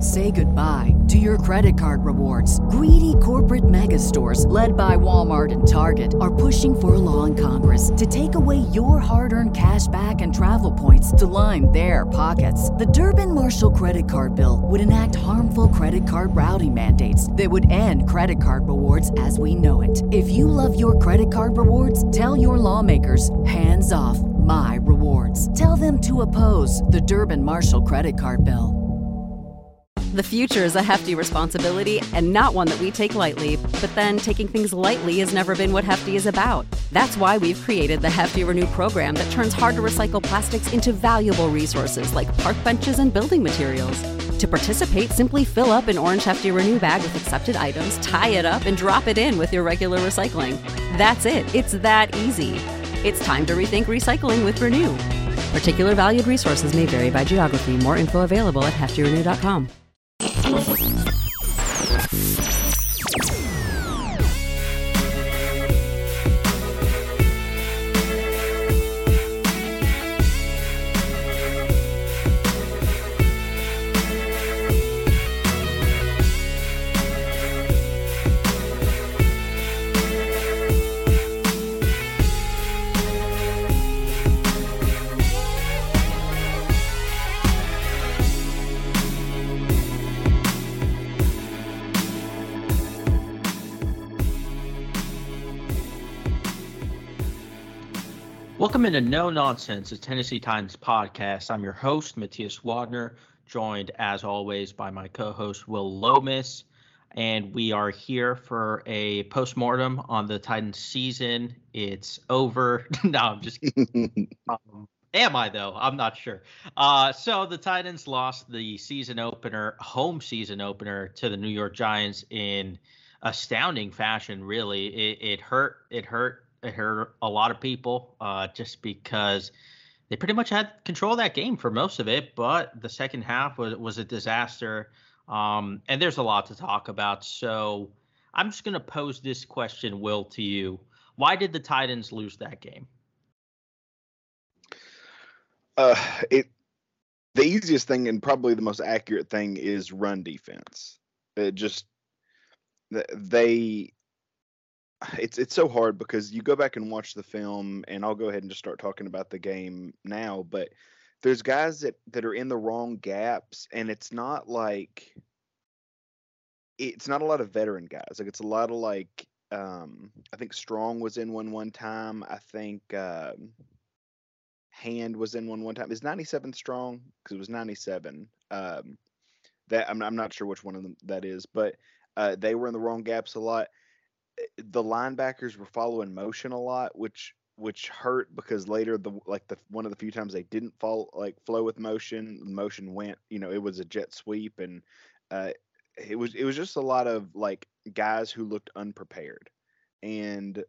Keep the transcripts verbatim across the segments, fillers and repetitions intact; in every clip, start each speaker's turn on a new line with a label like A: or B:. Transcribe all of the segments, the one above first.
A: Say goodbye to your credit card rewards. Greedy corporate mega stores, led by Walmart and Target, are pushing for a law in Congress to take away your hard-earned cash back and travel points to line their pockets. The Durbin-Marshall credit card bill would enact harmful credit card routing mandates that would end credit card rewards as we know it. If you love your credit card rewards, tell your lawmakers, hands off my rewards. Tell them to oppose the Durbin-Marshall credit card bill.
B: The future is a hefty responsibility and not one that we take lightly. But then taking things lightly has never been what Hefty is about. That's why we've created the Hefty Renew program that turns hard-to-recycle plastics into valuable resources like park benches and building materials. To participate, simply fill up an orange Hefty Renew bag with accepted items, tie it up, and drop it in with your regular recycling. That's it. It's that easy. It's time to rethink recycling with Renew. Particular valued resources may vary by geography. More info available at hefty renew dot com.
C: Welcome into No Nonsense, a Tennessee Titans podcast. I'm your host, Matthias Wagner, joined as always by my co-host, Will Lomas. And we are here for a postmortem on the Titans season. It's over. No, I'm just kidding. um, am I, though? I'm not sure. Uh, so the Titans lost the season opener, home season opener, to the New York Giants in astounding fashion, really. It, it hurt. It hurt. It hurt a lot of people uh, just because they pretty much had control of that game for most of it. But the second half was, was a disaster. Um, and there's a lot to talk about. So I'm just going to pose this question, Will, to you. Why did the Titans lose that game?
D: Uh, it the easiest thing and probably the most accurate thing is run defense. It just they. It's it's so hard because you go back and watch the film, and I'll go ahead and just start talking about the game now. But there's guys that, that are in the wrong gaps, and it's not like it's not a lot of veteran guys. Like it's a lot of like um, I think Strong was in one one time. I think uh, Hand was in one one time. Is ninety-seven Strong? Because it was ninety-seven. Um, that I'm I'm not sure which one of them that is, but uh, they were in the wrong gaps a lot. The linebackers were following motion a lot, which which hurt because later the like the one of the few times they didn't fall like flow with motion, the motion went, you know, it was a jet sweep, and uh, it was it was just a lot of like guys who looked unprepared, and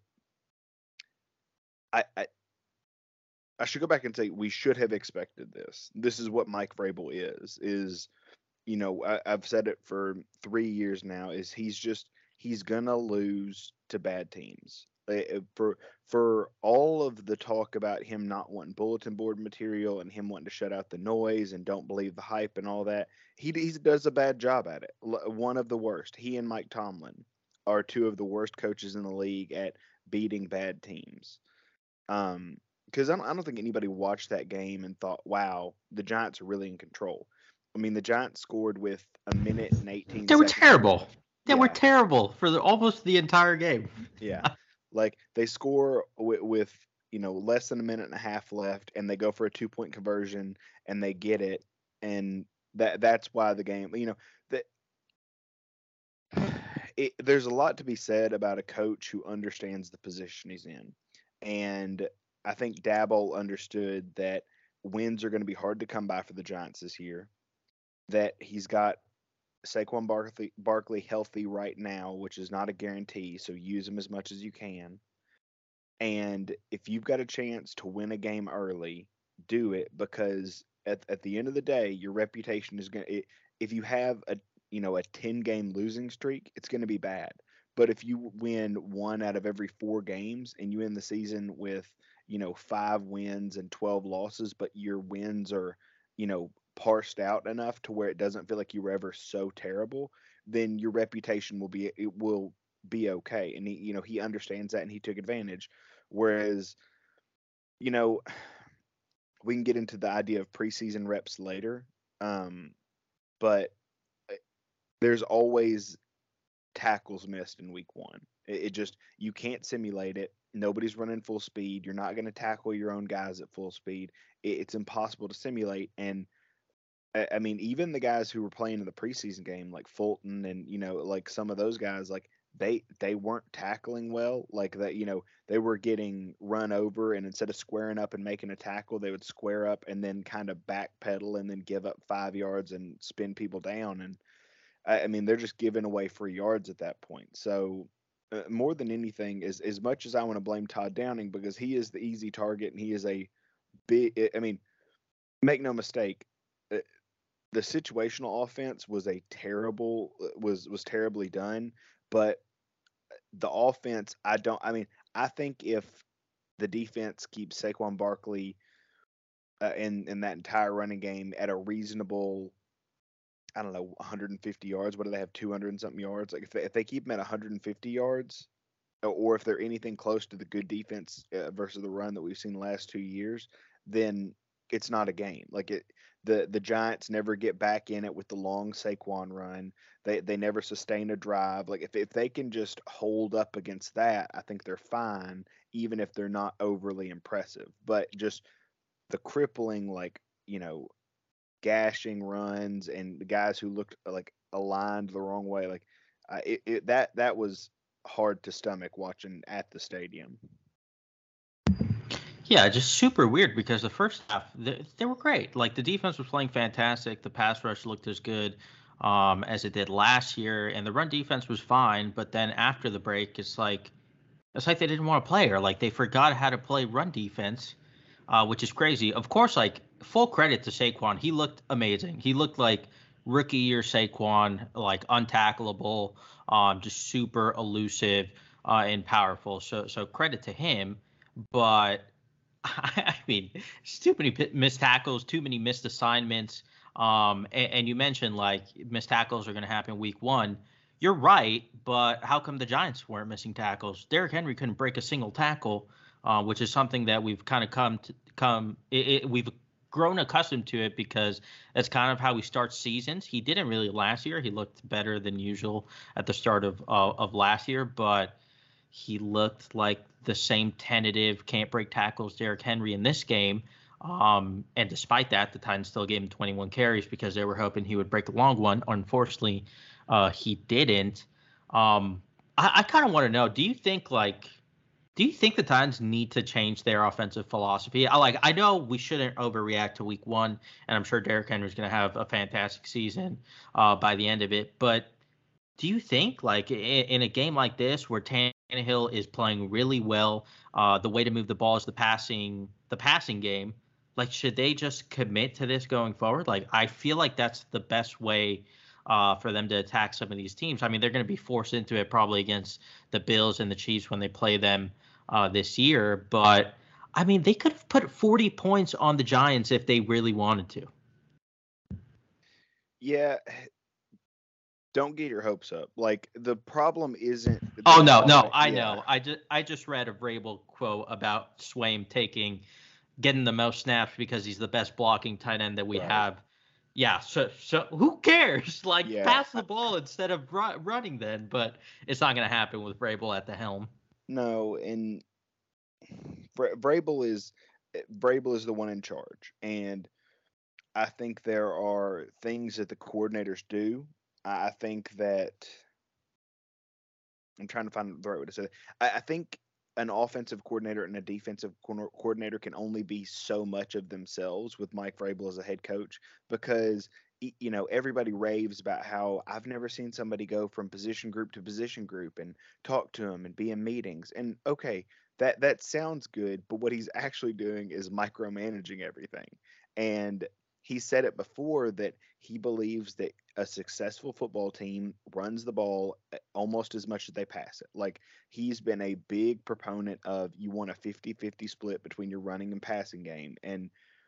D: I I, I should go back and say we should have expected this. This is what Mike Vrabel is is you know I, I've said it for three years now. Is he's just he's gonna lose to bad teams. For for all of the talk about him not wanting bulletin board material and him wanting to shut out the noise and don't believe the hype and all that, he he does a bad job at it. One of the worst. He and Mike Tomlin are two of the worst coaches in the league at beating bad teams. Um, because I don't, I don't think anybody watched that game and thought, "Wow, the Giants are really in control." I mean, the Giants scored with a minute and eighteen.
C: They were
D: seconds.
C: terrible. They
D: yeah.
C: were terrible for the, almost the entire game.
D: Yeah. Like they score with, with, you know, less than a minute and a half left, and they go for a two point conversion and they get it. And that that's why the game, you know, that it, there's a lot to be said about a coach who understands the position he's in. And I think Daboll understood that wins are going to be hard to come by for the Giants this year, that he's got Saquon Barkley, Barkley healthy right now, which is not a guarantee, so use him as much as you can. And if you've got a chance to win a game early, do it, because at at the end of the day, your reputation is going to, if you have a, you know, a ten game losing streak, it's going to be bad. But if you win one out of every four games and you end the season with, you know, five wins and twelve losses, but your wins are, you know, parsed out enough to where it doesn't feel like you were ever so terrible, then your reputation will be it will be okay. And he, you know, he understands that and he took advantage. Whereas, you know, we can get into the idea of preseason reps later, um, but uh, there's always tackles missed in week one. It, it just you can't simulate it. Nobody's running full speed. You're not going to tackle your own guys at full speed. It, it's impossible to simulate. And I, I mean, even the guys who were playing in the preseason game, like Fulton and you know, like some of those guys, like they they weren't tackling well. Like that, you know, they were getting run over, and instead of squaring up and making a tackle, they would square up and then kind of backpedal and then give up five yards and spin people down. And I, I mean, they're just giving away free yards at that point. So uh, more than anything, as as much as I want to blame Todd Downing because he is the easy target and he is a big. I mean, make no mistake. uh, The situational offense was a terrible uh, was was terribly done, but the offense, I don't. I mean, I think if the defense keeps Saquon Barkley uh, in in that entire running game at a reasonable, I don't know, one hundred fifty yards. What do they have? two hundred and something yards. Like if they, if they keep them at one hundred fifty yards, or if they're anything close to the good defense uh, versus the run that we've seen the last two years, then it's not a game. Like it, the the Giants never get back in it with the long Saquon run. They they never sustain a drive. Like if if they can just hold up against that, I think they're fine, even if they're not overly impressive. But just the crippling, like you know, gashing runs and the guys who looked like aligned the wrong way, like uh, it, it that that was hard to stomach watching at the stadium.
C: Yeah, just super weird because the first half they, they were great. Like the defense was playing fantastic. The pass rush looked as good um, as it did last year, and the run defense was fine. But then after the break, it's like it's like they didn't want to play, or like they forgot how to play run defense, uh, which is crazy. Of course, like full credit to Saquon. He looked amazing. He looked like rookie year Saquon, like untackleable, um, just super elusive uh, and powerful. So so credit to him. But I mean, it's too many missed tackles, too many missed assignments. Um, and, and you mentioned like missed tackles are going to happen week one. You're right, but how come the Giants weren't missing tackles? Derrick Henry couldn't break a single tackle, uh, which is something that we've kind of come to come. It, it, we've grown accustomed to it because that's kind of how he starts seasons. He didn't really last year. He looked better than usual at the start of uh, of last year, but he looked like the same tentative, can't break tackles Derrick Henry in this game. Um, and despite that, the Titans still gave him twenty-one carries because they were hoping he would break a long one. Unfortunately, uh, he didn't. Um, I, I kind of want to know, do you think like, do you think the Titans need to change their offensive philosophy? I like, I know we shouldn't overreact to week one, and I'm sure Derrick Henry's going to have a fantastic season uh, by the end of it. But do you think like in, in a game like this where Tannehill is playing really well, uh, the way to move the ball is the passing, the passing game. Like, should they just commit to this going forward? Like, I feel like that's the best way uh, for them to attack some of these teams. I mean, they're going to be forced into it probably against the Bills and the Chiefs when they play them uh, this year. But I mean, they could have put forty points on the Giants if they really wanted to.
D: Yeah, don't get your hopes up. Like the problem isn't.
C: Oh no, no, I
D: yeah.
C: know. I just I just read a Vrabel quote about Swaim taking getting the most snaps because he's the best blocking tight end that we
D: Right.
C: have. Yeah, so so who cares? Like
D: Yeah.
C: pass the ball instead of ru- running then, but it's not going to happen with Vrabel at the helm.
D: No, and Vra- Vrabel is Vrabel is the one in charge, and I think there are things that the coordinators do. I I think that I'm trying to find the right way to say it. I, I think an offensive coordinator and a defensive co- coordinator can only be so much of themselves with Mike Vrabel as a head coach because y- you know everybody raves about how I've never seen somebody go from position group to position group and talk to them and be in meetings. And okay, that that sounds good, but what he's actually doing is micromanaging everything. And he said it before that he believes that a successful football team runs the ball uh, almost as much as they pass it. Like he's been a big proponent of you want a fifty-fifty split between your running and passing game. And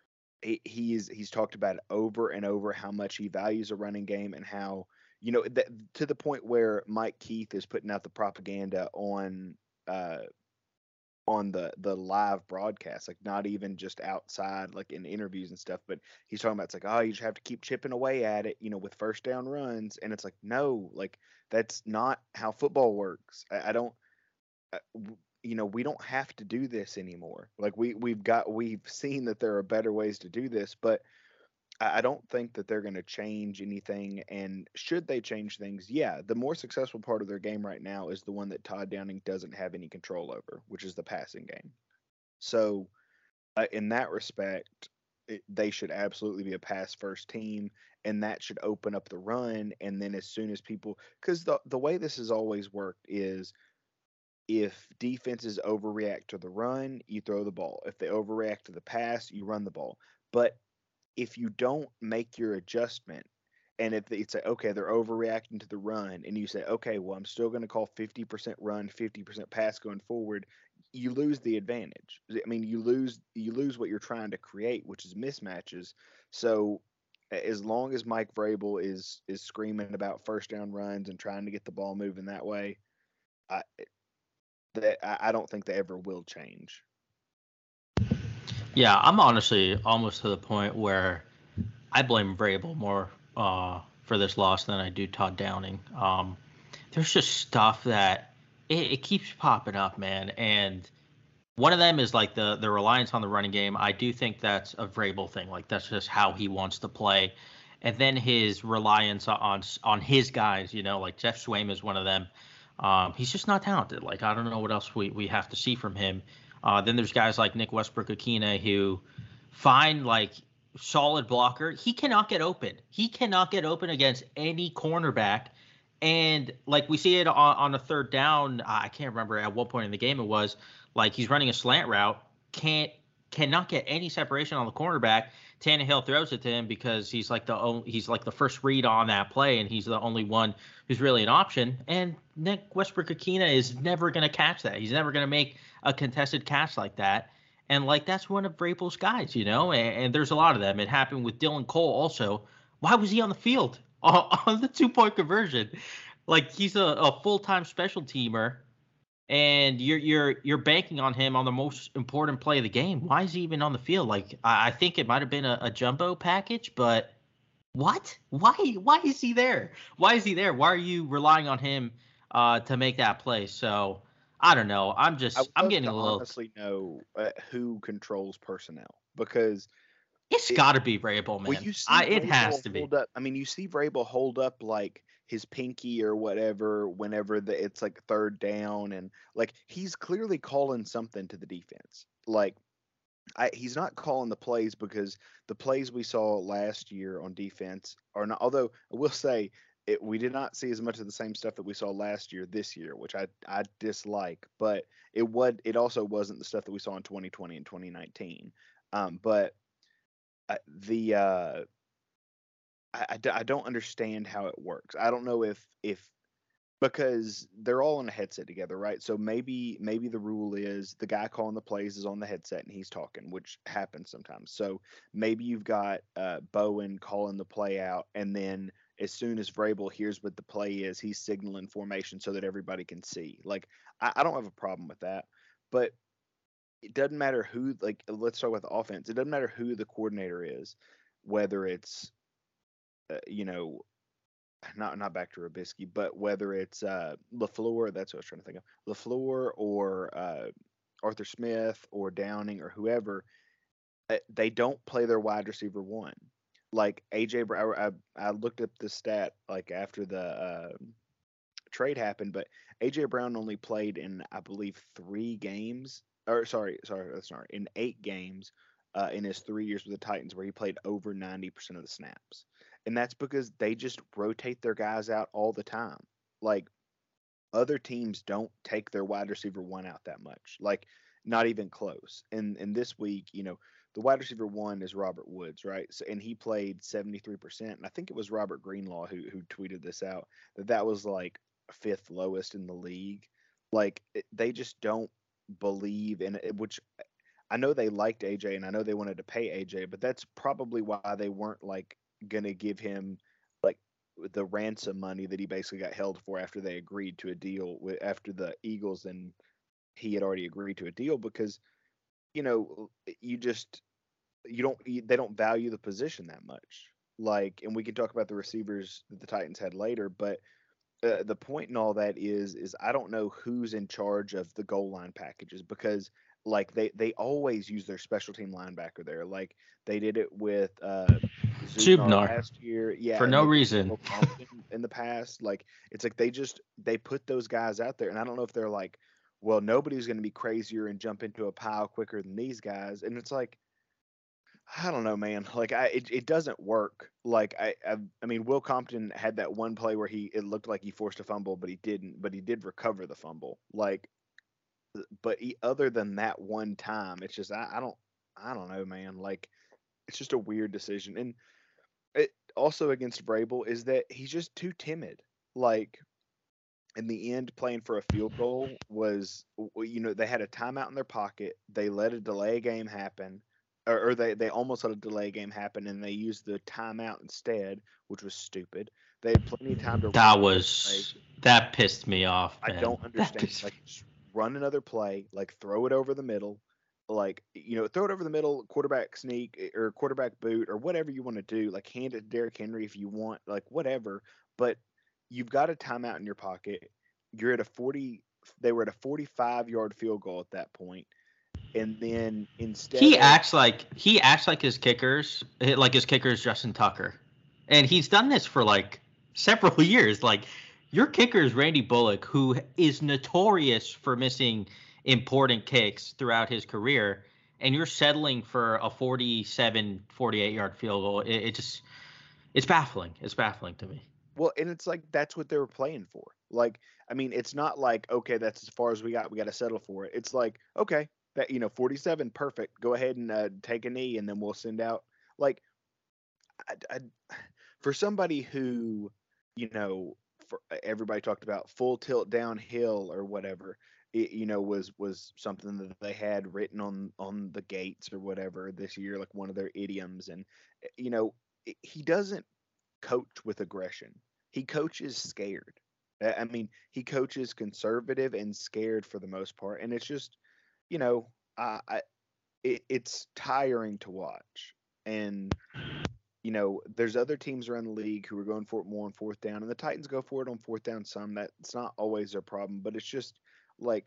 D: he, he's he's talked about it over and over how much he values a running game and how you know that, to the point where Mike Keith is putting out the propaganda on uh on the the live broadcast, like not even just outside, like in interviews and stuff, but he's talking about it's like, oh, you just have to keep chipping away at it, you know, with first down runs, and it's like, no, like that's not how football works. I, I don't, uh, w- you know, we don't have to do this anymore. Like we we've got we've seen that there are better ways to do this, but I I don't think that they're going to change anything. And should they change things, yeah, the more successful part of their game right now is the one that Todd Downing doesn't have any control over, which is the passing game. So, uh, in that respect, it, they should absolutely be a pass first team, and that should open up the run. And then as soon as people, because the the way this has always worked is if defenses overreact to the run, you throw the ball. If they overreact to the pass, you run the ball. But if you don't make your adjustment, and if it's like, okay, they're overreacting to the run, and you say, okay, well, I'm still going to call fifty percent run, fifty percent pass going forward, you lose the advantage. I mean, you lose you lose what you're trying to create, which is mismatches. So as long as Mike Vrabel is is screaming about first down runs and trying to get the ball moving that way, I that I I don't think they ever will change.
C: Yeah, I'm honestly almost to the point where I blame Vrabel more uh, for this loss than I do Todd Downing. Um, there's just stuff that it, it keeps popping up, man. And one of them is like the the reliance on the running game. I do think that's a Vrabel thing. Like that's just how he wants to play. And then his reliance on on his guys, you know, like Jeff Swaim is one of them. Um, he's just not talented. Like I don't know what else we, we have to see from him. Uh, then there's guys like Nick Westbrook-Akina who find like solid blocker. He cannot get open. He cannot get open against any cornerback. And like we see it on, on a third down, I can't remember at what point in the game it was. Like he's running a slant route, can't cannot get any separation on the cornerback. Tannehill throws it to him because he's like the only, he's like the first read on that play, and he's the only one who's really an option. And Nick Westbrook-Akina is never going to catch that. He's never going to make a contested catch like that. And like that's one of Vrabel's guys, you know. And, and there's a lot of them. It happened with Dylan Cole also. Why was he on the field on, on the two point conversion? Like he's a, a full time special teamer, and you're you're you're banking on him on the most important play of the game. Why is he even on the field? Like I, I think it might have been a, a jumbo package, but what? Why why is he there? Why is he there? Why are you relying on him uh, to make that play? So I don't know. I'm
D: I
C: just
D: would
C: I'm
D: love
C: getting
D: to
C: a little.
D: honestly know uh, who controls personnel because
C: It's
D: it,
C: got to be Vrabel,
D: well,
C: man.
D: you see
C: I it has
D: Vrabel
C: to be.
D: hold up. I mean, you see Vrabel hold up like his pinky or whatever whenever the, it's like third down, and like he's clearly calling something to the defense. Like I, he's not calling the plays because the plays we saw last year on defense are not. Although I will say it, we did not see as much of the same stuff that we saw last year this year, which I I dislike. But it would it also wasn't the stuff that we saw in twenty twenty and twenty nineteen. Um, but uh, the uh, I, I d- I don't understand how it works. I don't know if if because they're all on a headset together, right? So maybe maybe the rule is the guy calling the plays is on the headset and he's talking, which happens sometimes. So maybe you've got uh, Bowen calling the play out, and then as soon as Vrabel hears what the play is, he's signaling formation so that everybody can see. Like I, I don't have a problem with that, but it doesn't matter who. Like let's talk about the offense. It doesn't matter who the coordinator is, whether it's uh, you know not not back to Robisky, but whether it's uh, Lafleur, that's what I was trying to think of, Lafleur or uh, Arthur Smith or Downing or whoever, uh, they don't play their wide receiver one. Like A J, Brown, I, I looked up the stat like after the uh, trade happened, but A J Brown only played in I believe three games, or sorry, sorry, that's not right, in eight games uh, in his three years with the Titans, where he played over ninety percent of the snaps, and that's because they just rotate their guys out all the time. Like other teams don't take their wide receiver one out that much, like not even close. And and this week, you know, the wide receiver one is Robert Woods, right? So, and he played seventy-three percent. And I think it was Robert Greenlaw who who tweeted this out that that was like fifth lowest in the league. Like it, they just don't believe in it, which I know they liked A J and I know they wanted to pay A J, but that's probably why they weren't like gonna give him like the ransom money that he basically got held for after they agreed to a deal with after the Eagles and he had already agreed to a deal because you know you just you don't you, they don't value the position that much. Like, and we can talk about the receivers that the Titans had later, but uh, the point in all that is is I don't know who's in charge of the goal line packages because like they they always use their special team linebacker there. Like they did it with uh Zubnar
C: Zubnar
D: last year. Yeah,
C: for
D: and
C: no
D: they did it with
C: reason.
D: Will Compton in the past. Like it's like they just they put those guys out there and I don't know if they're like, well, nobody's going to be crazier and jump into a pile quicker than these guys. And it's like I don't know, man. Like I, it, it doesn't work. Like I, I, I mean, Will Compton had that one play where he, it looked like he forced a fumble, but he didn't. But he did recover the fumble. Like, but he, other than that one time, it's just I, I don't, I don't know, man. Like, it's just a weird decision. And it also against Vrabel is that he's just too timid. Like in the end, playing for a field goal was, you know, they had a timeout in their pocket. They let a delay game happen or, or they, they almost let a delay game happen and they used the timeout instead, which was stupid. They had plenty of time to
C: That
D: run
C: was that pissed me off,
D: I
C: man.
D: don't understand. Like, just run another play, like throw it over the middle, like you know, throw it over the middle, quarterback sneak eh, or quarterback boot or whatever you want to do. Like hand it to Derrick Henry if you want, like whatever. But you've got a timeout in your pocket. You're at a forty. They were at a forty-five yard field goal at that point, and then instead
C: He
D: of
C: acts like he acts like his kickers, like his kickers Justin Tucker, and he's done this for like several years. Like your kicker is Randy Bullock, who is notorious for missing important kicks throughout his career, and you're settling for a forty-seven, forty-eight yard field goal. It, it just it's baffling. It's baffling to me.
D: well, and it's like that's what they were playing for. Like, I mean, it's not like okay, that's as far as we got. We got to settle for it. It's like okay, that you know, forty-seven, perfect. Go ahead and uh, take a knee, and then we'll send out. Like, I, I, for somebody who, you know, for everybody talked about full tilt downhill or whatever, it, you know, was was something that they had written on on the gates or whatever this year, like one of their idioms, and eh, you know, it, he doesn't coach with aggression. He coaches scared. I I mean, he coaches conservative and scared for the most part, and it's just, you know, I, I it, it's tiring to watch. And you know, there's other teams around the league who are going for it more on fourth down, and the Titans go for it on fourth down some. That's not always their problem, but it's just like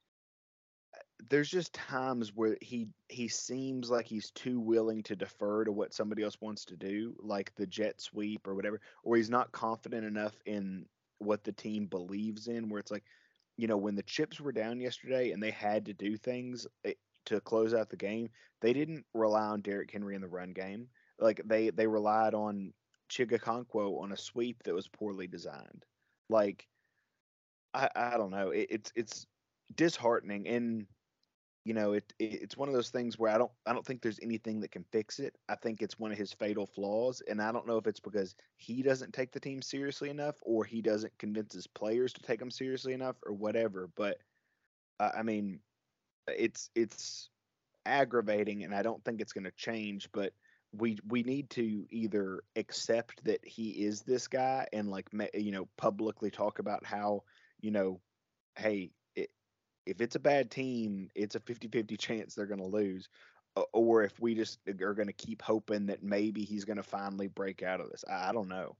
D: there's just times where he he seems like he's too willing to defer to what somebody else wants to do, like the jet sweep or whatever, or he's not confident enough in what the team believes in. Where it's like, you know, when the chips were down yesterday and they had to do things eh, to close out the game, they didn't rely on Derrick Henry in the run game. Like they they relied on Chigakonkwo on a sweep that was poorly designed. Like I I don't know. It, it's it's disheartening and you know it, it it's one of those things where I don't I don't think there's anything that can fix it. I think it's one of his fatal flaws, and I don't know if it's because he doesn't take the team seriously enough or he doesn't convince his players to take them seriously enough or whatever. But uh, I mean, it's it's aggravating, and I don't think it's going to change. But we we need to either accept that he is this guy and like ma- you know publicly talk about how you know hey if it's a bad team, it's a fifty-fifty chance they're going to lose. O- Or if we just are going to keep hoping that maybe he's going to finally break out of this. I, I don't know.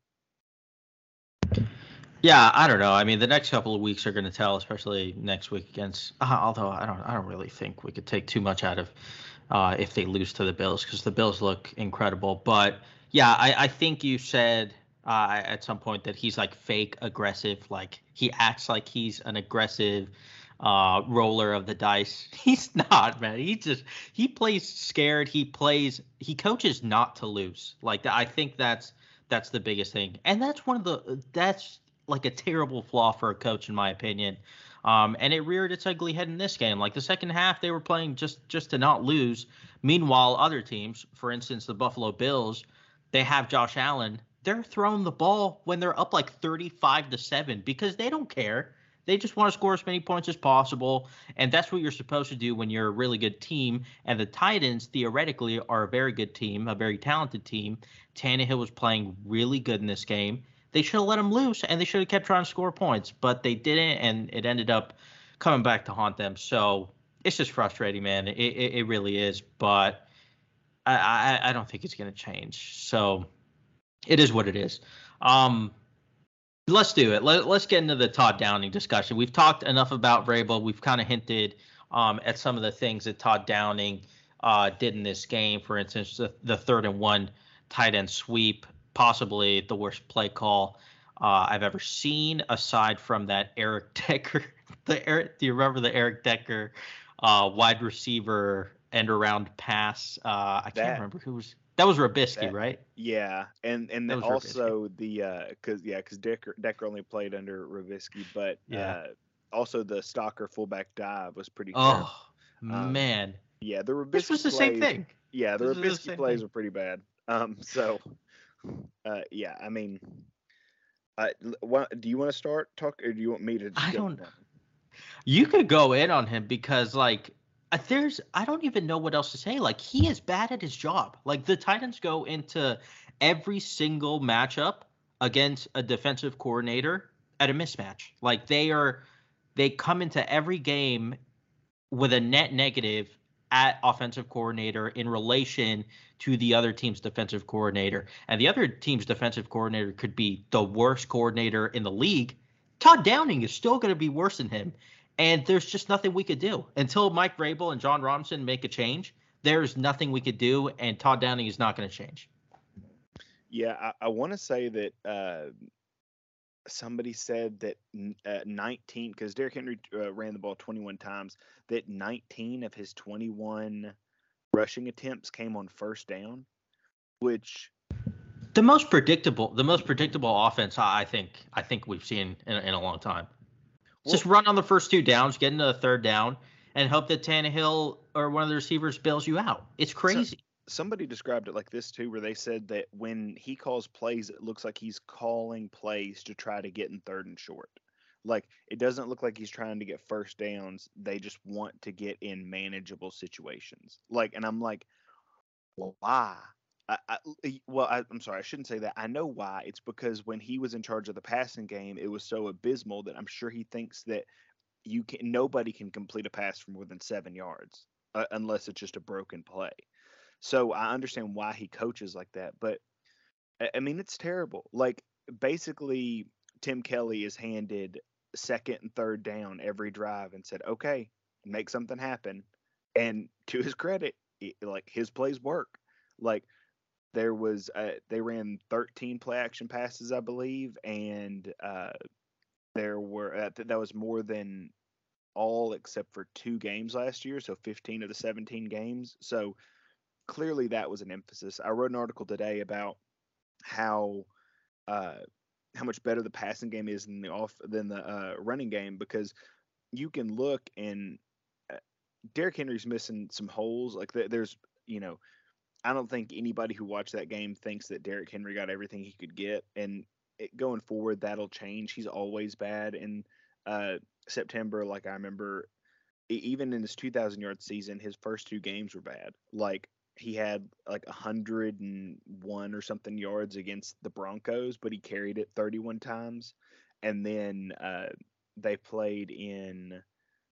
C: Yeah, I don't know. I mean, the next couple of weeks are going to tell, especially next week against. Uh, although I don't, I don't really think we could take too much out of uh, if they lose to the Bills because the Bills look incredible. But yeah, I, I think you said uh, at some point that he's like fake aggressive. Like he acts like he's an aggressive uh, roller of the dice. He's not, man. He just he plays scared. He plays. He coaches not to lose. Like I think that's that's the biggest thing, and that's one of the that's like a terrible flaw for a coach, in my opinion. Um, and it reared its ugly head in this game. Like the second half, they were playing just just to not lose. Meanwhile, other teams, for instance, the Buffalo Bills, they have Josh Allen. They're throwing the ball when they're up like thirty-five to seven because they don't care. They They just want to score as many points as possible, and that's what you're supposed to do when you're a really good team. And the Titans, theoretically, are a very good team, a very talented team. Tannehill was playing really good in this game. They should have let him loose, and they should have kept trying to score points, but they didn't, and it ended up coming back to haunt them. So it's just frustrating, man. It, it, it really is, but I, I, I don't think it's going to change. So it is what it is. Um, let's do it. Let, let's get into the Todd Downing discussion. We've talked enough about Vrabel. We've kind of hinted um, at some of the things that Todd Downing uh, did in this game. For instance, the, the third and one tight end sweep, possibly the worst play call uh, I've ever seen, aside from that Eric Decker. The Eric, do you remember the Eric Decker uh, wide receiver end around pass? Uh, I
D: That-
C: can't remember who was. That was Robisky,
D: That-
C: right?
D: Yeah, and and
C: That
D: then
C: was
D: also the uh, cause yeah, cause Decker Decker only played under Ravisky, but
C: Yeah.
D: uh, also the Stalker fullback dive was pretty terrible.
C: Oh
D: Um,
C: man,
D: Yeah, the Rabisky
C: this was the same
D: plays,
C: thing.
D: Yeah, the
C: This was the
D: Rabisky
C: same
D: plays
C: thing.
D: were pretty bad. Um, so uh, yeah, I mean, uh, l- what, do you want to start talk, or do you want me to just
C: I
D: go
C: don't.
D: on?
C: You could go in on him because like uh, there's I don't even know what else to say. Like he is bad at his job. Like the Titans go into every single matchup against a defensive coordinator at a mismatch. Like they are they come into every game with a net negative at offensive coordinator in relation to the other team's defensive coordinator. And the other team's defensive coordinator could be the worst coordinator in the league. Todd Downing is still going to be worse than him. And there's just nothing we could do until Mike Vrabel and John Robinson make a change. There's nothing we could do, and Todd Downing is not going to change.
D: Yeah, I, I want to say that uh, somebody said that n- uh, nineteen, because Derrick Henry uh, ran the ball twenty-one times, that nineteen of his twenty-one rushing attempts came on first down, which
C: The most predictable, the most predictable offense I think I think we've seen in, in a long time.
D: Well-
C: Just run on the first two downs, get into the third down, and hope that Tannehill or one of the receivers bails you out. It's crazy.
D: somebody described it like this too, where they said that when he calls plays, it looks like he's calling plays to try to get in third and short. Like it doesn't look like he's trying to get first downs. They just want to get in manageable situations. Like, and I'm like, well, why? I, I, well, I, I'm sorry, I shouldn't say that. I know why. It's because when he was in charge of the passing game, it was so abysmal that I'm sure he thinks that you can nobody can complete a pass for more than seven yards uh, unless it's just a broken play. So I understand why he coaches like that, but I I mean it's terrible. Like basically, Tim Kelly is handed second and third down every drive and said, "Okay, make something happen." And to his credit, it, like his plays work. Like there was, uh, they ran thirteen play action passes, I believe, and uh, there were uh, th- that was more than all except for two games last year, so fifteen of the seventeen games. So clearly that was an emphasis. I wrote an article today about how uh, how much better the passing game is than the off than the uh, running game, because you can look and uh, Derrick Henry's missing some holes. Like th- there's you know I don't think anybody who watched that game thinks that Derrick Henry got everything he could get, and it, going forward that'll change. He's always bad in uh, September. Like I remember, e- even in his two thousand yard season, his first two games were bad. Like he had like one hundred one or something yards against the Broncos, but he carried it thirty-one times. And then uh, they played in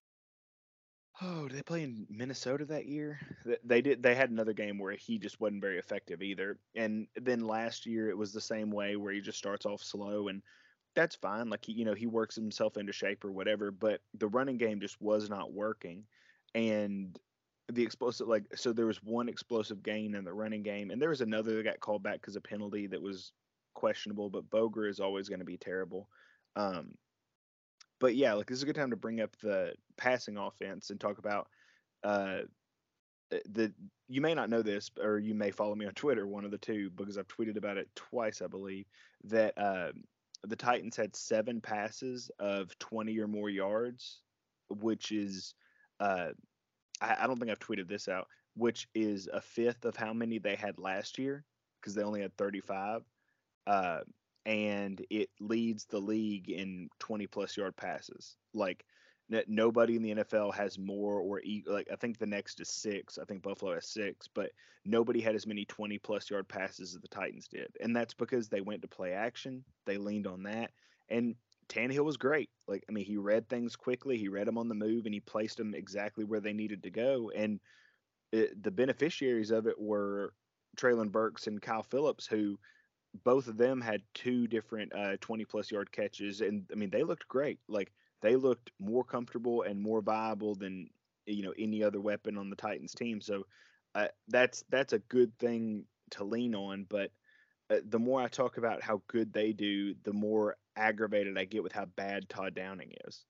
D: oh, did they play in Minnesota that year? Th- They did. They had another game where he just wasn't very effective either. And then last year it was the same way, where he just starts off slow, and that's fine. Like he, you know, he works himself into shape or whatever. But the running game just was not working, and the explosive, like, so there was one explosive gain in the running game, and there was another that got called back because of penalty that was questionable. But Boger is always going to be terrible. Um, but yeah, like this is a good time to bring up the passing offense and talk about uh the you may not know this, or you may follow me on Twitter, one of the two, because I've tweeted about it twice, I believe, that uh, the Titans had seven passes of twenty or more yards, which is uh I, I don't think I've tweeted this out, which is a fifth of how many they had last year, because they only had thirty-five. Uh, and it leads the league in twenty plus yard passes. Like n- nobody in the N F L has more or e- like I think the next is six. I think Buffalo has six, but nobody had as many twenty plus yard passes as the Titans did, and that's because they went to play action. They leaned on that, and Tannehill was great. Like I mean, he read things quickly. He read them on the move, and he placed them exactly where they needed to go. And it, the beneficiaries of it were Traylon Burks and Kyle Phillips, who both of them had two different uh, twenty plus yard catches, and I mean they looked great. Like they looked more comfortable and more viable than you know any other weapon on the Titans team. So uh, that's that's a good thing to lean on. But uh, the more I talk about how good they do, the more aggravated I get with how bad Todd Downing is.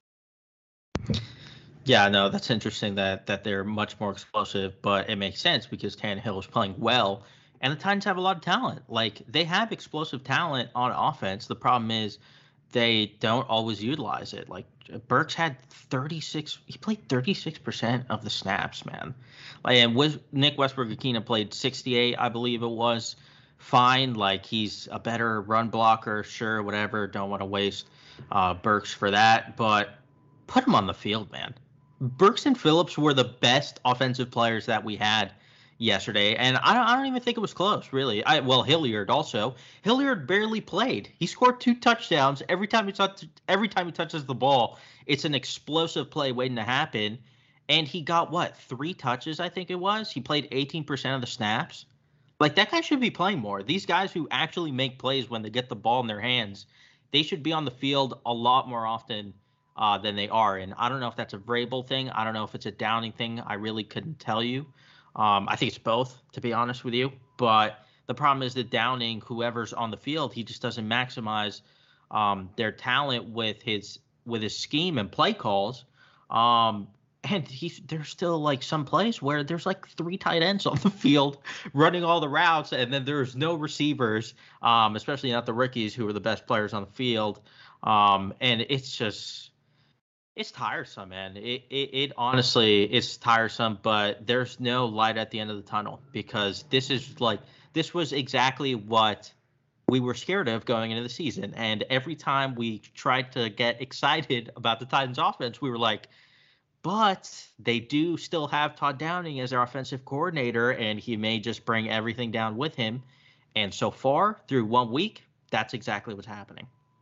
C: Yeah, no, that's interesting that that they're much more explosive, but it makes sense because Tannehill is playing well, and the Titans have a lot of talent. Like they have explosive talent on offense. The problem is they don't always utilize it. Like Burks had thirty-six, he played thirty-six percent of the snaps, man. Like and with Nick Westbrook-Akina played sixty-eight, I believe it was. Fine, like he's a better run blocker, sure, whatever. Don't want to waste uh, Burks for that, but put him on the field, man. Burks and Phillips were the best offensive players that we had yesterday, and I don't, I don't even think it was close, really. I well, Hilliard also. Hilliard barely played. He scored two touchdowns every time he touch, every time he touches the ball. It's an explosive play waiting to happen, and he got what three touches? I think it was. He played eighteen percent of the snaps. Like that guy should be playing more. These guys who actually make plays when they get the ball in their hands, they should be on the field a lot more often uh, than they are. And I don't know if that's a Vrabel thing. I don't know if it's a Downing thing. I really couldn't tell you. Um, I think it's both, to be honest with you. But the problem is that Downing, whoever's on the field, he just doesn't maximize um, their talent with his with his scheme and play calls. Um, and he's there's still like some plays where there's like three tight ends on the field running all the routes, and then there's no receivers, um, especially not the rookies who are the best players on the field. Um, and it's just it's tiresome, man. It, it it honestly it's tiresome, but there's no light at the end of the tunnel because this is like this was exactly what we were scared of going into the season. And every time we tried to get excited about the Titans offense, we were like, but they do still have Todd Downing as their offensive coordinator, and he may just bring everything down with him. And so far, through one week, that's exactly what's happening.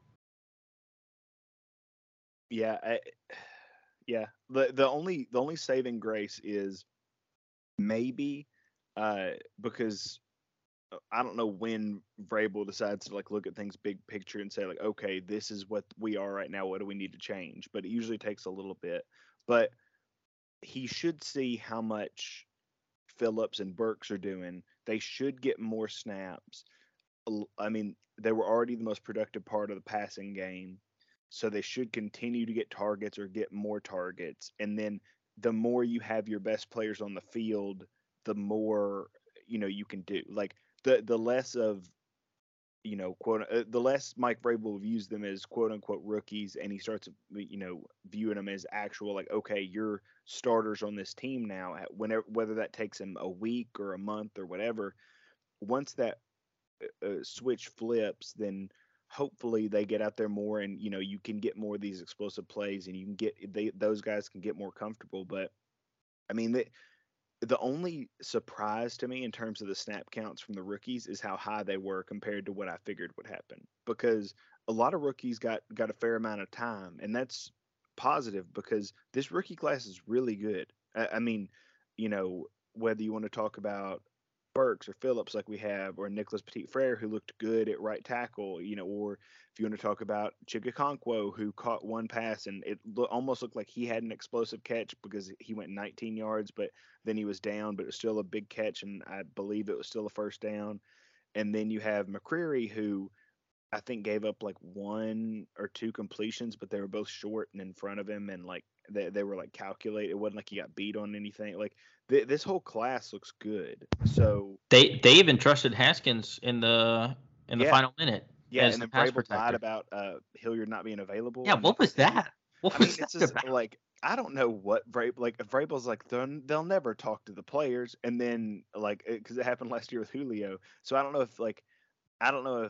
D: Yeah, I, yeah. The the only the only saving grace is maybe uh, because I don't know when Vrabel decides to like look at things big picture and say like, okay, this is what we are right now. What do we need to change? But it usually takes a little bit. But he should see how much Phillips and Burks are doing. They should get more snaps. I mean, they were already the most productive part of the passing game. So they should continue to get targets or get more targets. And then the more you have your best players on the field, the more, you know, you can do. Like the the less of, you know, quote uh, the less Mike Vrabel views them as quote unquote rookies, and he starts, you know, viewing them as actual like, okay, you're starters on this team now. Whenever whether that takes him a week or a month or whatever, once that uh, switch flips, then hopefully they get out there more, and you know you can get more of these explosive plays, and you can get they those guys can get more comfortable. But I mean, they, the only surprise to me in terms of the snap counts from the rookies is how high they were compared to what I figured would happen. Because a lot of rookies got got a fair amount of time, and that's positive because this rookie class is really good. I, I mean, you know, whether you want to talk about Burks or Phillips like we have, or Nicholas Petit-Frere who looked good at right tackle, you know, or if you want to talk about Chigakonkwo who caught one pass and it lo- almost looked like he had an explosive catch because he went nineteen yards, but then he was down, but it was still a big catch, and I believe it was still a first down. And then you have McCreary who I think gave up like one or two completions, but they were both short and in front of him, and like they they were like calculated. It wasn't like he got beat on anything. Like th- this whole class looks good. So
C: They they even trusted Haskins in the in the
D: yeah,
C: final minute
D: yeah.
C: as
D: And
C: the
D: then
C: pass
D: Vrabel lied
C: protector.
D: about uh, Hilliard not being available.
C: Yeah,
D: And
C: what was that? What
D: I mean,
C: was
D: it's
C: that
D: just
C: about?
D: like I don't know what Vrabel like. If Vrabel's like they'll, they'll never talk to the players, and then like because it, it happened last year with Julio. So I don't know if like I don't know if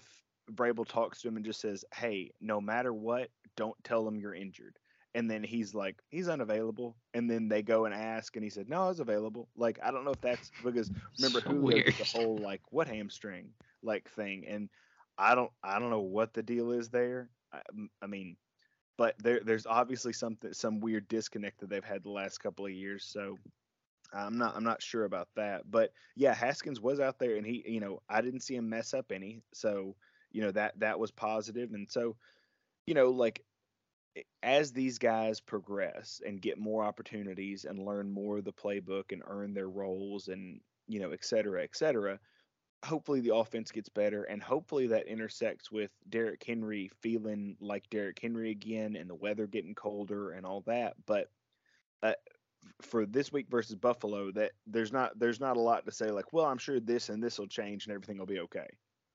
D: Vrabel talks to him and just says, "Hey, no matter what, don't tell him you're injured." And then he's like, "He's unavailable." And then they go and ask, and he said, "No, I was available." Like, I don't know if that's because remember
C: So
D: Julio
C: weird.
D: did the whole like what hamstring like thing, and I don't I don't know what the deal is there. I, I mean, but there there's obviously something some weird disconnect that they've had the last couple of years. So I'm not I'm not sure about that. But yeah, Haskins was out there, and he you know I didn't see him mess up any. So you know that that was positive, and so you know like as these guys progress and get more opportunities and learn more of the playbook and earn their roles and you know et cetera et cetera, hopefully the offense gets better, and hopefully that intersects with Derrick Henry feeling like Derrick Henry again and the weather getting colder and all that. But uh, for this week versus Buffalo, that there's not there's not a lot to say like, well, I'm sure this and this will change and everything will be okay.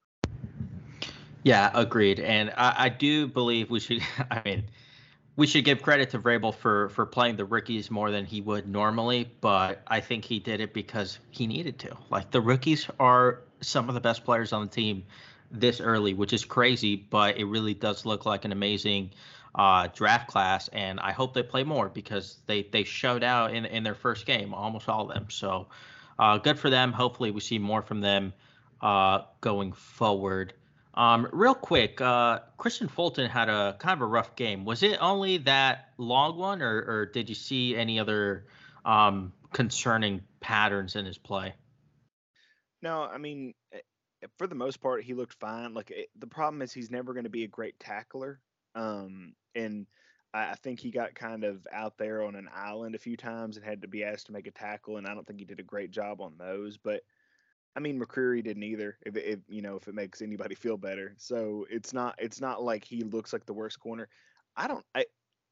C: Yeah, agreed. And I, I do believe we should. I mean, we should give credit to Vrabel for for playing the rookies more than he would normally, but I think he did it because he needed to. Like the rookies are some of the best players on the team this early, which is crazy, but it really does look like an amazing uh, draft class, and I hope they play more because they they showed out in in their first game, almost all of them. So uh, good for them. Hopefully, we see more from them uh, going forward. Um, real quick, uh, Christian Fulton had a kind of a rough game. Was it only that long one, or, or did you see any other um, concerning patterns in his play?
D: No, I mean, eh, for the most part, he looked fine. Like it, the problem is he's never going to be a great tackler. Um, and I, I think he got kind of out there on an island a few times and had to be asked to make a tackle, and I don't think he did a great job on those. But I mean, McCreary didn't either. If, if you know, if it makes anybody feel better, so it's not it's not like he looks like the worst corner. I don't. I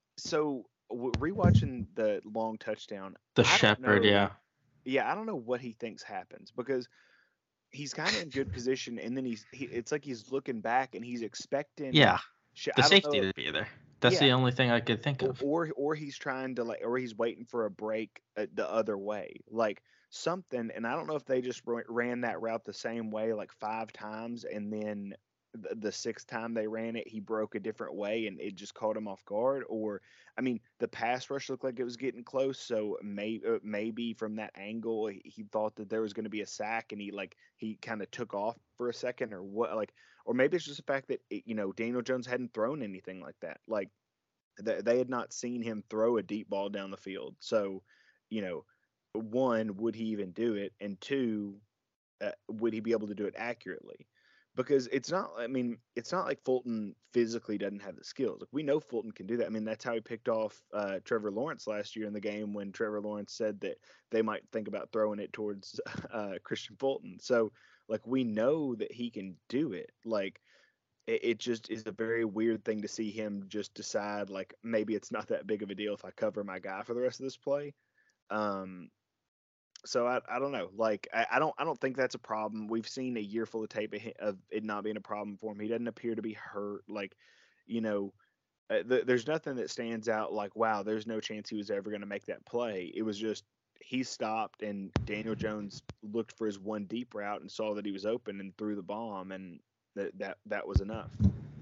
D: so w- rewatching the long touchdown,
C: The
D: I don't
C: Shepherd, yeah.
D: know. Yeah, I don't know what he thinks happens because he's kind of in good position, and then he's he, it's like he's looking back and he's expecting.
C: Yeah,
D: sh-
C: the
D: I don't
C: safety
D: know.
C: to be there. That's
D: Yeah,
C: the only thing I could think
D: or
C: of.
D: or, or he's trying to like, or he's waiting for a break uh, the other way, like something. And I don't know if they just ra- ran that route the same way like five times, and then the, the sixth time they ran it, he broke a different way, and it just caught him off guard. Or I mean, the pass rush looked like it was getting close, so may, uh, maybe from that angle he, he thought that there was going to be a sack, and he like he kind of took off for a second, or what, like, or maybe it's just the fact that it, you know Daniel Jones hadn't thrown anything like that, like they, they had not seen him throw a deep ball down the field. So, you know, one, would he even do it? And two, uh, would he be able to do it accurately? Because it's not, I mean, it's not like Fulton physically doesn't have the skills. Like we know Fulton can do that. I mean, that's how he picked off uh, Trevor Lawrence last year in the game when Trevor Lawrence said that they might think about throwing it towards uh, Christian Fulton. So, like, we know that he can do it. Like, it, it just is a very weird thing to see him just decide like maybe it's not that big of a deal if I cover my guy for the rest of this play. Um, so I, I don't know. Like I, I don't I don't think that's a problem. We've seen a year full of tape of, hi- of it not being a problem for him. He doesn't appear to be hurt. Like, you know, uh, th- there's nothing that stands out like wow. There's no chance he was ever going to make that play. It was just he stopped and Daniel Jones looked for his one deep route and saw that he was open and threw the bomb, and that that that was enough.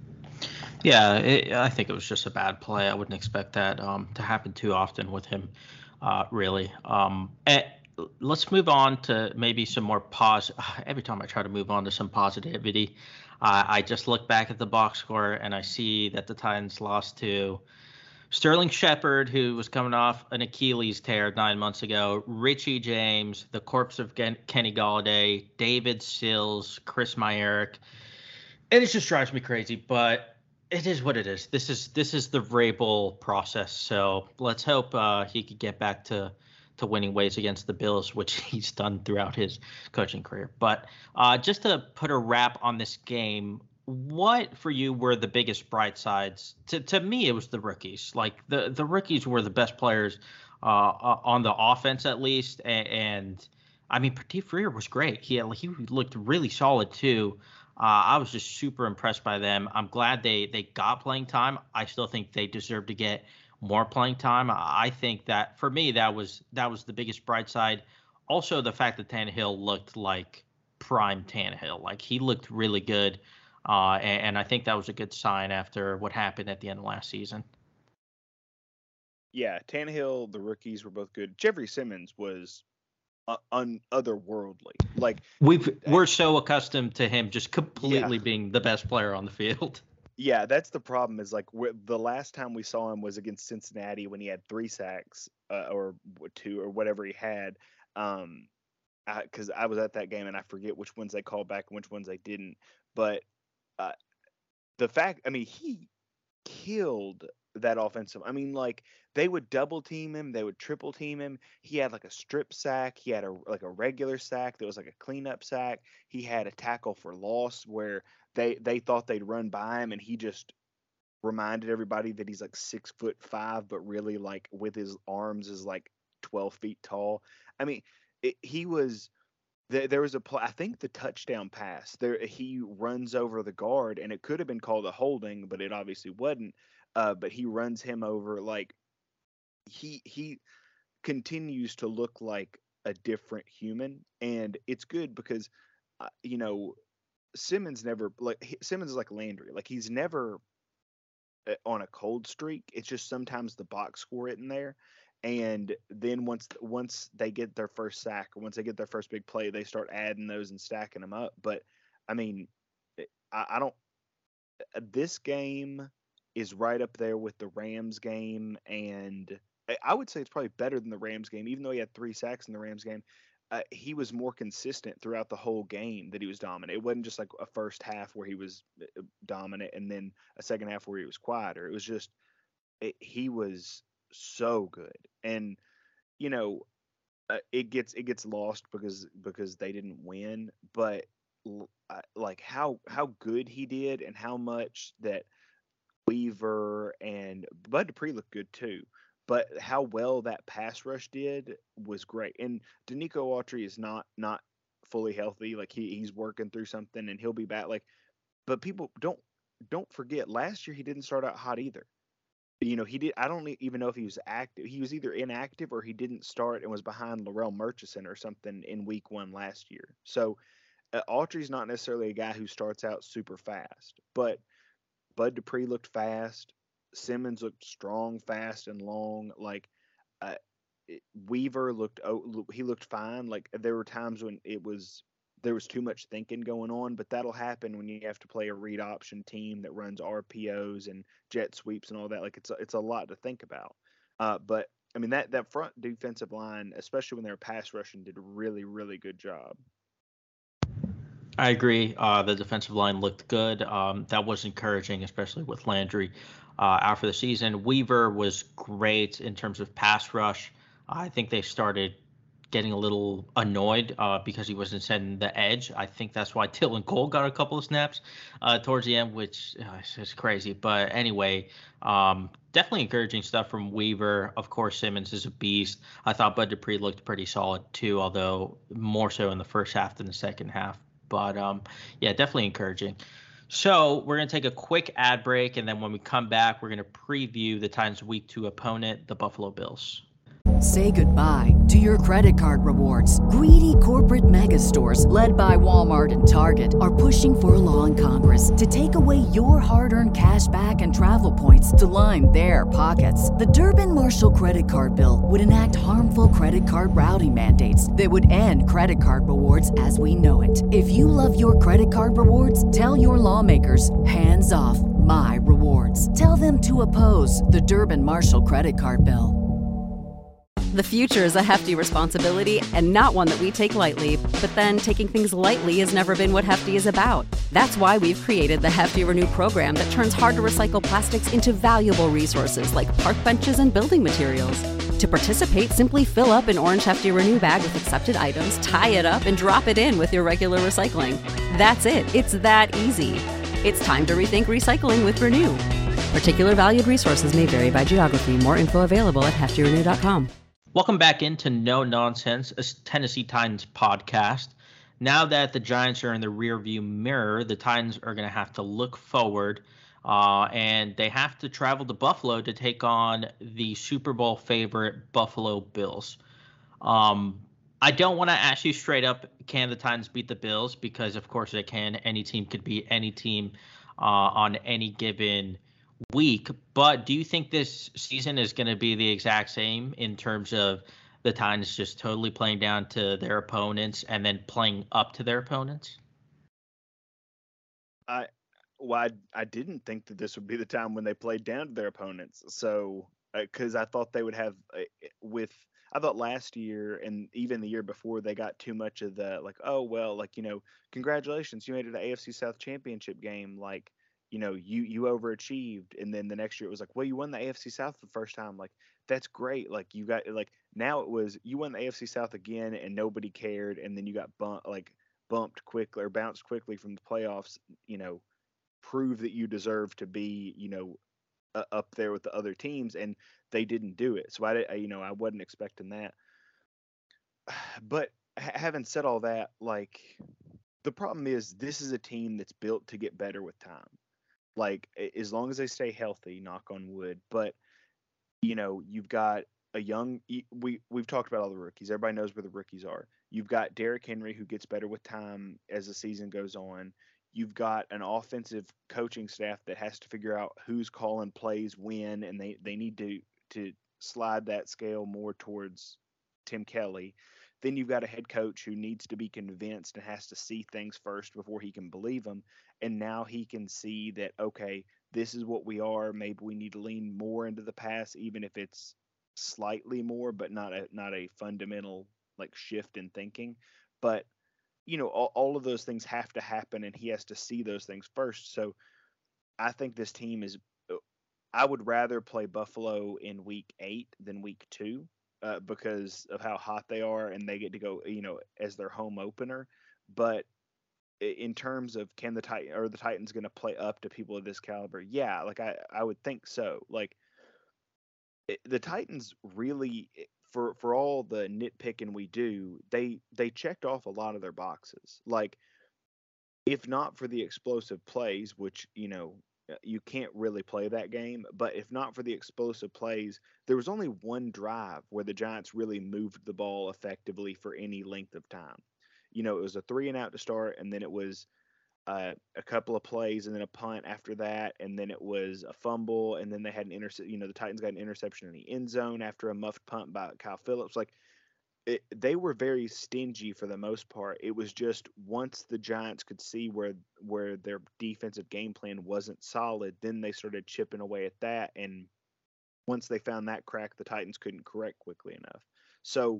C: Yeah, it, I think it was just a bad play. I wouldn't expect that um, to happen too often with him, uh, really. Um, and let's move on to maybe some more pos. Every time I try to move on to some positivity, uh, I just look back at the box score and I see that the Titans lost to Sterling Shepard, who was coming off an Achilles tear nine months ago, Richie James, the corpse of Gen- Kenny Galladay, David Sills, Chris Myarick. And it just drives me crazy, but it is what it is. This is this is the Vrabel process. So let's hope uh, he could get back to to winning ways against the Bills, which he's done throughout his coaching career. But uh, just to put a wrap on this game, what for you were the biggest bright sides? To to me, it was the rookies. Like the the rookies were the best players uh, on the offense, at least, and. and I mean, Petit Freer was great. He he looked really solid too. Uh, I was just super impressed by them. I'm glad they they got playing time. I still think they deserve to get more playing time. I think that for me that was that was the biggest bright side. Also, the fact that Tannehill looked like prime Tannehill, like he looked really good. Uh, and, and I think that was a good sign after what happened at the end of last season.
D: Yeah, Tannehill, the rookies were both good. Jeffrey Simmons was uh, un- otherworldly. Like
C: We've we're so accustomed to him just completely
D: Yeah.
C: being the best player on the field.
D: Yeah, that's the problem. Is like wh- the last time we saw him was against Cincinnati when he had three sacks uh, or w- two or whatever he had. Um, because I, I was at that game and I forget which ones they called back and which ones they didn't. But uh, the fact, I mean, he killed that offensive. I mean, like they would double team him, they would triple team him. He had like a strip sack, he had a like a regular sack that was like a cleanup sack. He had a tackle for loss where they they thought they'd run by him and he just reminded everybody that he's like six foot five, but really like with his arms is like twelve feet tall. I mean, it, he was there, there was a play, I think the touchdown pass. There he runs over the guard, and it could have been called a holding, but it obviously wasn't. Uh, but he runs him over like he he continues to look like a different human, and it's good because uh, you know Simmons never like he- Simmons is like Landry, like he's never uh, on a cold streak. It's just sometimes the box score isn't there. And then once once they get their first sack, or once they get their first big play, they start adding those and stacking them up. But I mean, it- I, I don't. uh, This game is right up there with the Rams game, and I I would say it's probably better than the Rams game, even though he had three sacks in the Rams game. Uh, he was more consistent throughout the whole game that he was dominant. It wasn't just like a first half where he was uh, dominant and then a second half where he was quieter. It was just it, he was so good, and you know uh, it gets it gets lost because because they didn't win, but l- I- like how how good he did and how much that Weaver and Bud Dupree looked good too. But how well that pass rush did was great. And Danico Autry is not not fully healthy. Like he, he's working through something and he'll be back. Like, but people don't don't forget last year he didn't start out hot either. You know, he did. I don't e- even know if he was active. He was either inactive or he didn't start and was behind Laurel Murchison or something in week one last year. So uh, Autry's not necessarily a guy who starts out super fast, but Bud Dupree looked fast. Simmons looked strong, fast, and long. Like uh, it- Weaver looked, oh, lo- he looked fine. Like there were times when it was there was too much thinking going on, but that'll happen when you have to play a read option team that runs R P Os and jet sweeps and all that. Like it's a, it's a lot to think about. Uh, but I mean that that front defensive line, especially when they were pass rushing, did a really really good job.
C: I agree. Uh, the defensive line looked good. Um, that was encouraging, especially with Landry uh, out for the season. Weaver was great in terms of pass rush. I think they started getting a little annoyed uh, because he wasn't setting the edge. I think that's why Dylan Cole got a couple of snaps uh, towards the end, which uh, is is crazy. But anyway, um, definitely encouraging stuff from Weaver. Of course, Simmons is a beast. I thought Bud Dupree looked pretty solid too, although more so in the first half than the second half. But um, yeah, definitely encouraging. So we're going to take a quick ad break, and then when we come back, we're going to preview the Titans' Week Two opponent, the Buffalo Bills.
A: Say goodbye to your credit card rewards. Greedy corporate mega stores, led by Walmart and Target, are pushing for a law in Congress to take away your hard-earned cash back and travel points to line their pockets. The Durbin-Marshall credit card bill would enact harmful credit card routing mandates that would end credit card rewards as we know it. If you love your credit card rewards, tell your lawmakers, hands off my rewards. Tell them to oppose the Durbin-Marshall credit card bill.
B: The future is a hefty responsibility and not one that we take lightly, but then taking things lightly has never been what Hefty is about. That's why we've created the Hefty Renew program that turns hard-to-recycle plastics into valuable resources like park benches and building materials. To participate, simply fill up an orange Hefty Renew bag with accepted items, tie it up, and drop it in with your regular recycling. That's it. It's that easy. It's time to rethink recycling with Renew. Particular valued resources may vary by geography. More info available at hefty renew dot com.
C: Welcome back into No Nonsense, a Tennessee Titans podcast. Now that the Giants are in the rearview mirror, the Titans are going to have to look forward, uh, and they have to travel to Buffalo to take on the Super Bowl favorite Buffalo Bills. Um, I don't want to ask you straight up, can the Titans beat the Bills? Because of course they can. Any team could beat any team uh, on any given week. But do you think this season is going to be the exact same in terms of the Titans just totally playing down to their opponents and then playing up to their opponents?
D: I well, I, I didn't think that this would be the time when they played down to their opponents. So, because uh, I thought they would have uh, with I thought last year and even the year before they got too much of the like, oh well, like you know, congratulations, you made it an A F C South championship game, like you know, you you overachieved, and then the next year it was like, well, you won the A F C South the first time, like that's great, like you got like now it was you won the A F C South again and nobody cared, and then you got bumped like bumped quickly or bounced quickly from the playoffs, you know, prove that you deserve to be, you know, uh, up there with the other teams, and they didn't do it. So I, I you know, I wasn't expecting that. But ha- having said all that, like the problem is this is a team that's built to get better with time. Like as long as they stay healthy, knock on wood. But you know, you've got a young we we've talked about all the rookies. Everybody knows where the rookies are. You've got Derrick Henry who gets better with time as the season goes on. You've got an offensive coaching staff that has to figure out who's calling plays when, and they they need to to slide that scale more towards Tim Kelly. Then you've got a head coach who needs to be convinced and has to see things first before he can believe them. And now he can see that, okay, this is what we are. Maybe we need to lean more into the pass, even if it's slightly more, but not a not a fundamental like shift in thinking. But you know, all, all of those things have to happen, and he has to see those things first. So I think this team is. I would rather play Buffalo in week eight than week two uh, because of how hot they are, and they get to go, you know, as their home opener. But in terms of can the Titan or the Titans going to play up to people of this caliber? Yeah, like I, I would think so. Like it, the Titans really, for for all the nitpicking we do, they they checked off a lot of their boxes. Like if not for the explosive plays, which you know you can't really play that game, but if not for the explosive plays, there was only one drive where the Giants really moved the ball effectively for any length of time. You know, it was a three and out to start, and then it was uh, a couple of plays, and then a punt after that, and then it was a fumble, and then they had an intercept. You know, the Titans got an interception in the end zone after a muffed punt by Kyle Phillips. Like it, they were very stingy for the most part. It was just once the Giants could see where where their defensive game plan wasn't solid, then they started chipping away at that, and once they found that crack, the Titans couldn't correct quickly enough. So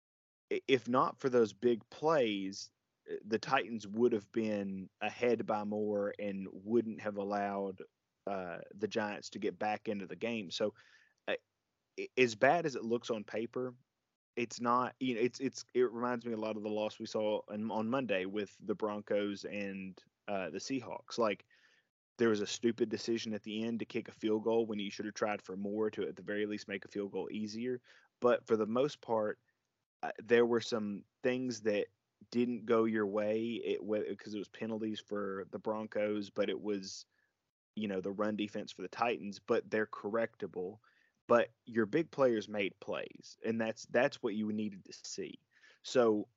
D: if not for those big plays, the Titans would have been ahead by more and wouldn't have allowed uh, the Giants to get back into the game. So, uh, as bad as it looks on paper, it's not. You know, it's it's it reminds me a lot of the loss we saw on, on Monday with the Broncos and uh, the Seahawks. Like there was a stupid decision at the end to kick a field goal when you should have tried for more to at the very least make a field goal easier. But for the most part, uh, there were some things that didn't go your way it because it was penalties for the Broncos, but it was, you know, the run defense for the Titans, but they're correctable. But your big players made plays, and that's that's what you needed to see. So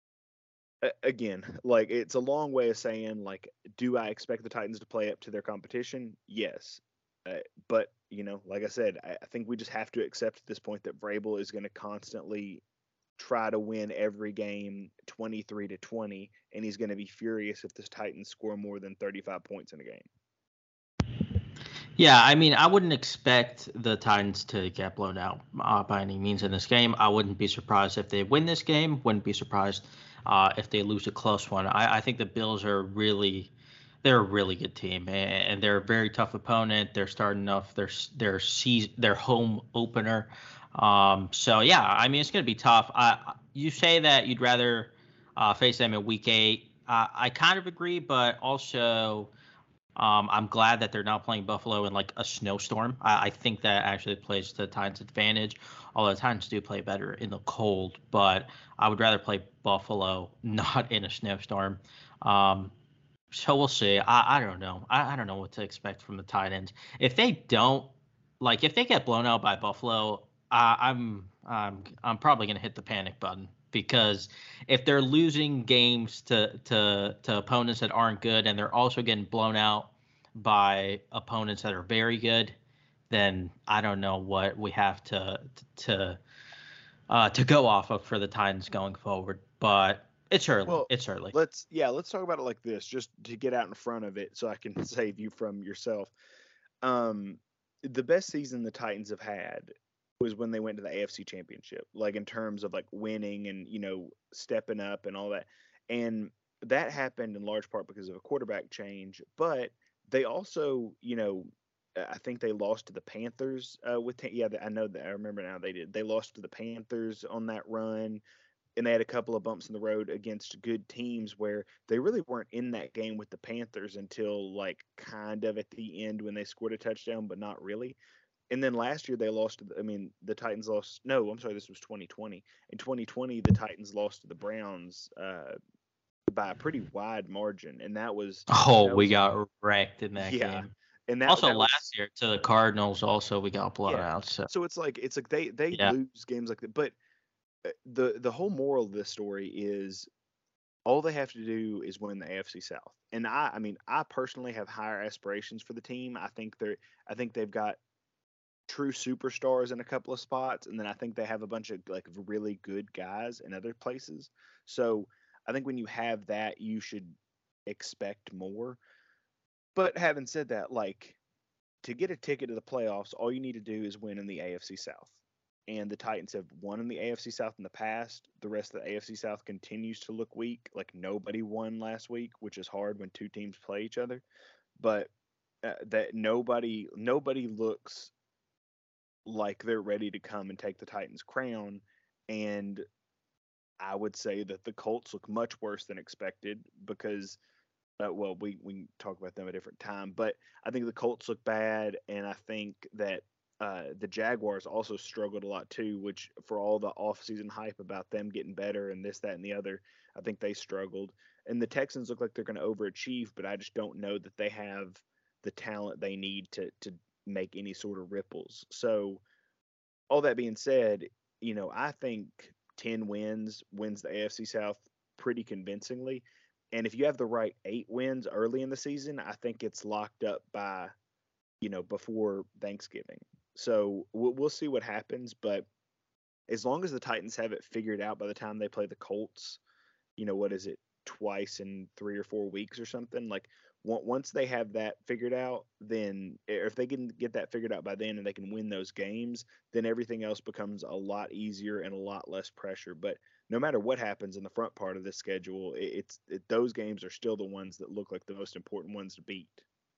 D: uh, again, like it's a long way of saying, like, do I expect the Titans to play up to their competition? Yes. Uh, but, you know, like I said, I, I think we just have to accept at this point that Vrabel is going to constantly try to win every game twenty-three to twenty, and he's going to be furious if the Titans score more than thirty-five points in a game.
C: Yeah, I mean, I wouldn't expect the Titans to get blown out uh, by any means in this game. I wouldn't be surprised if they win this game. Wouldn't be surprised uh, if they lose a close one. I, I think the Bills are really, they're a really good team, and they're a very tough opponent. They're starting off their their season, their home opener. Um, so yeah, I mean, it's going to be tough. Uh, you say that you'd rather uh, face them in week eight. Uh, I kind of agree, but also um, I'm glad that they're not playing Buffalo in like a snowstorm. I, I think that actually plays to the Titans' advantage. Although the Titans do play better in the cold, but I would rather play Buffalo not in a snowstorm. Um, so we'll see. I, I don't know. I, I don't know what to expect from the Titans. If they don't, like, if they get blown out by Buffalo, Uh, I'm I'm I'm probably gonna hit the panic button. because if they're losing games to to to opponents that aren't good, and they're also getting blown out by opponents that are very good, then I don't know what we have to to uh, to go off of for the Titans going forward. But it's early.
D: Well,
C: It's early.
D: let's yeah, let's talk about it like this, just to get out in front of it, so I can save you from yourself. Um, the best season the Titans have had was when they went to the A F C Championship, like in terms of like winning and you know stepping up and all that, and that happened in large part because of a quarterback change. But they also, you know, I think they lost to the Panthers uh, with yeah, I know that I remember now they did. They lost to the Panthers on that run, and they had a couple of bumps in the road against good teams where they really weren't in that game with the Panthers until like kind of at the end when they scored a touchdown, but not really. And then last year they lost to the, I mean, the Titans lost. No, I'm sorry, this was twenty twenty. In twenty twenty, the Titans lost to the Browns uh, by a pretty wide margin, and that was
C: Oh,
D: that
C: we
D: was
C: got wrecked in that
D: yeah.
C: game.
D: And that
C: Also,
D: that was,
C: last year to the Cardinals, also we got blown
D: yeah.
C: out. So
D: So it's like it's like they they
C: yeah,
D: lose games like that, but uh, the the whole moral of this story is all they have to do is win the A F C South. And I, I mean, I personally have higher aspirations for the team. I think they're, I think they've got true superstars in a couple of spots, and then I think they have a bunch of like really good guys in other places. So I think when you have that, you should expect more. But having said that, like to get a ticket to the playoffs, all you need to do is win in the A F C South. And the Titans have won in the A F C South in the past. The rest of the A F C South continues to look weak. Like nobody won last week, which is hard when two teams play each other. But uh, that nobody nobody looks like they're ready to come and take the Titans' crown. And I would say that the Colts look much worse than expected because, uh, well, we we can talk about them at a different time. But I think the Colts look bad, and I think that uh, the Jaguars also struggled a lot too, which for all the offseason hype about them getting better and this, that, and the other, I think they struggled. And the Texans look like they're going to overachieve, but I just don't know that they have the talent they need to to make any sort of ripples. So all that being said, you know, I think ten wins wins the A F C South pretty convincingly. And if you have the right eight wins early in the season, I think it's locked up by, you know, before Thanksgiving. So we'll, we'll see what happens. But as long as the Titans have it figured out by the time they play the Colts, you know, what is it, twice in three or four weeks or something? Like once they have that figured out, then if they can get that figured out by then and they can win those games, then everything else becomes a lot easier and a lot less pressure. But no matter what happens in the front part of this schedule, it, it's it, those games are still the ones that look like the most important ones to beat.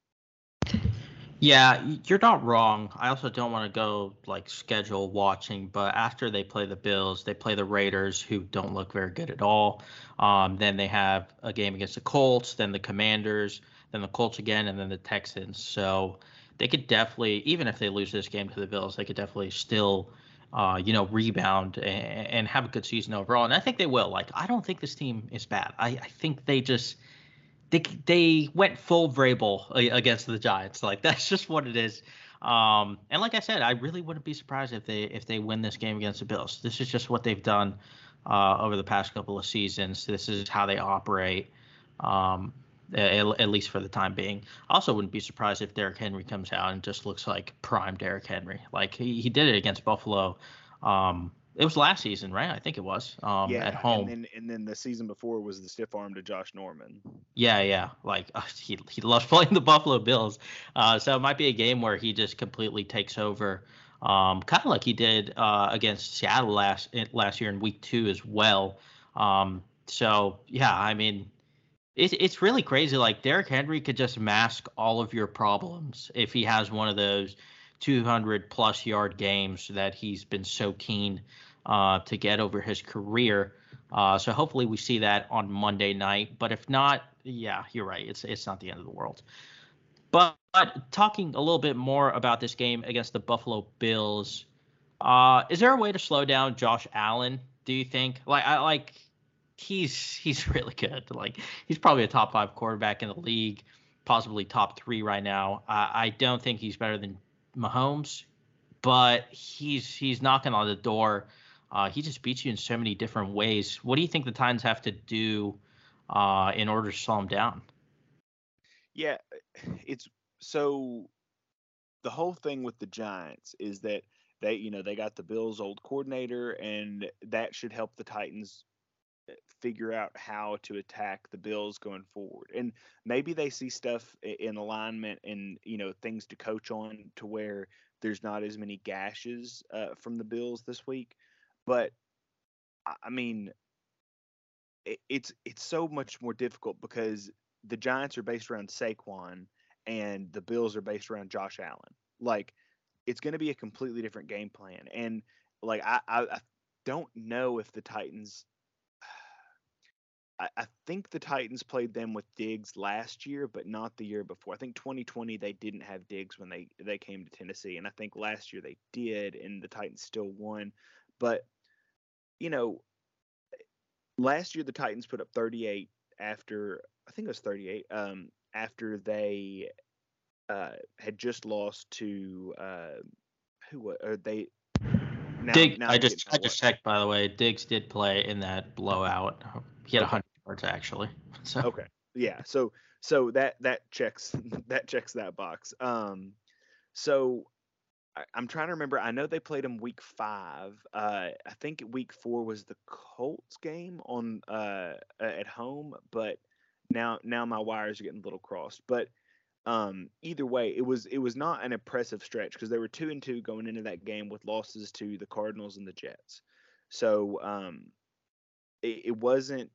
C: yeah, you're not wrong. I also don't want to go like schedule watching, but after they play the Bills, they play the Raiders, who don't look very good at all. Um, then they have a game against the Colts, then the Commanders, then the Colts again, and then the Texans. So they could definitely, even if they lose this game to the Bills, they could definitely still, uh, you know, rebound and, and have a good season overall. And I think they will. Like, I don't think this team is bad. I, I think they just they they went full Vrabel against the Giants. Like that's just what it is. Um, and like I said, I really wouldn't be surprised if they if they win this game against the Bills. This is just what they've done uh, over the past couple of seasons. This is how they operate, um, at, at least for the time being. I also wouldn't be surprised if Derrick Henry comes out and just looks like prime Derrick Henry. Like he, he did it against Buffalo. Um, It was last season, right? I think it was um,
D: yeah,
C: at home.
D: And then, and then the season before was the stiff arm to Josh Norman.
C: Yeah, yeah. Like uh, he he loves playing the Buffalo Bills. Uh, so it might be a game where he just completely takes over, um, kind of like he did uh, against Seattle last last year in Week Two as well. Um, so yeah, I mean, it's it's really crazy. Like Derrick Henry could just mask all of your problems if he has one of those two hundred plus yard games that he's been so keen uh, to get over his career. Uh, so hopefully we see that on Monday night. But if not, yeah, you're right. It's it's not the end of the world. But, but talking a little bit more about this game against the Buffalo Bills, uh, is there a way to slow down Josh Allen? Do you think? Like I like he's he's really good. Like he's probably a top five quarterback in the league, possibly top three right now. Uh, I don't think he's better than Mahomes, but he's he's knocking on the door Uh, he just beats you in so many different ways. What do you think the Titans have to do uh, in order to slow him down?
D: Yeah, it's so the whole thing with the Giants is that they, you know, they got the Bills' old coordinator, and that should help the Titans figure out how to attack the Bills going forward. And maybe they see stuff in alignment and, you know, things to coach on to where there's not as many gashes uh, from the Bills this week. But I mean, it, it's it's so much more difficult because the Giants are based around Saquon and the Bills are based around Josh Allen. Like, it's going to be a completely different game plan. And like I, I, I don't know if the Titans. I, I think the Titans played them with Diggs last year, but not the year before. I think twenty twenty they didn't have Diggs when they they came to Tennessee, and I think last year they did, and the Titans still won. But you know, last year the Titans put up thirty-eight after I think it was thirty-eight um, after they uh, had just lost to uh, who wa- or they now
C: Dig,
D: now
C: I
D: I'm
C: just
D: getting
C: I
D: my
C: just
D: what.
C: checked, by the way. Diggs did play in that blowout. He had
D: Okay.
C: one hundred yards actually. So
D: Okay. Yeah. So so that that checks that checks that box. Um so I, I'm trying to remember. I know they played them week five. Uh I think week four was the Colts game on uh at home, but now now my wires are getting a little crossed. But um either way, it was it was not an impressive stretch because they were two and two going into that game with losses to the Cardinals and the Jets. So um it, it wasn't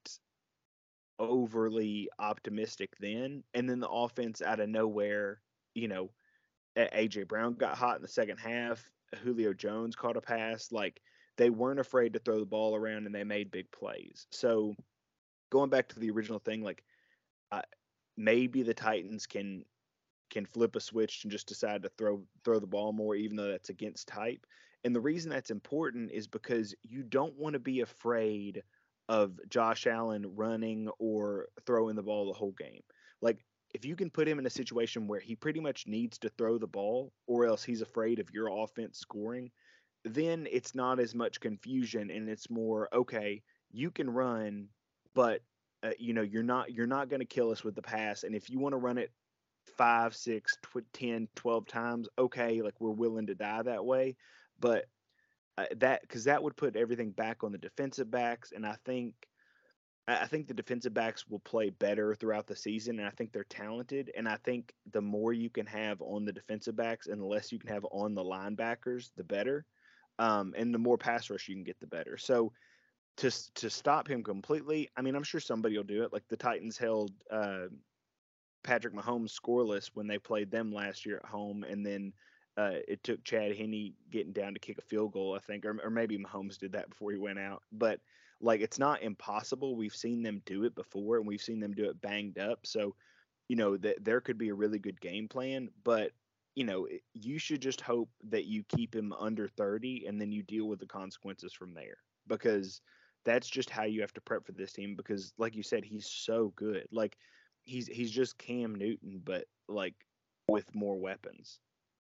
D: overly optimistic then. And then the offense out of nowhere, you know, A J Brown got hot in the second half. Julio Jones caught a pass. Like, they weren't afraid to throw the ball around and they made big plays. So going back to the original thing, like uh, maybe the Titans can can flip a switch and just decide to throw throw the ball more, even though that's against type. And the reason that's important is because you don't want to be afraid of Josh Allen running or throwing the ball the whole game. Like, if you can put him in a situation where he pretty much needs to throw the ball or else he's afraid of your offense scoring, then it's not as much confusion and it's more, okay, you can run, but uh, you know, you're not you're not going to kill us with the pass. And if you want to run it five, six, tw- ten, twelve times, okay, like, we're willing to die that way. But uh, that because that would put everything back on the defensive backs, and I think I I think the defensive backs will play better throughout the season, and I think they're talented. And I think the more you can have on the defensive backs and the less you can have on the linebackers, the better. Um, and the more pass rush you can get, the better. So to to stop him completely, I mean, I'm sure somebody will do it. Like the Titans held uh, Patrick Mahomes scoreless when they played them last year at home, and then uh, it took Chad Henne getting down to kick a field goal, I think, or, or maybe Mahomes did that before he went out. But like, it's not impossible. We've seen them do it before, and we've seen them do it banged up. So, you know, that there could be a really good game plan, but you know, it- you should just hope that you keep him under thirty, and then you deal with the consequences from there, because that's just how you have to prep for this team. Because, like you said, he's so good. Like, he's he's just Cam Newton, but like with more weapons.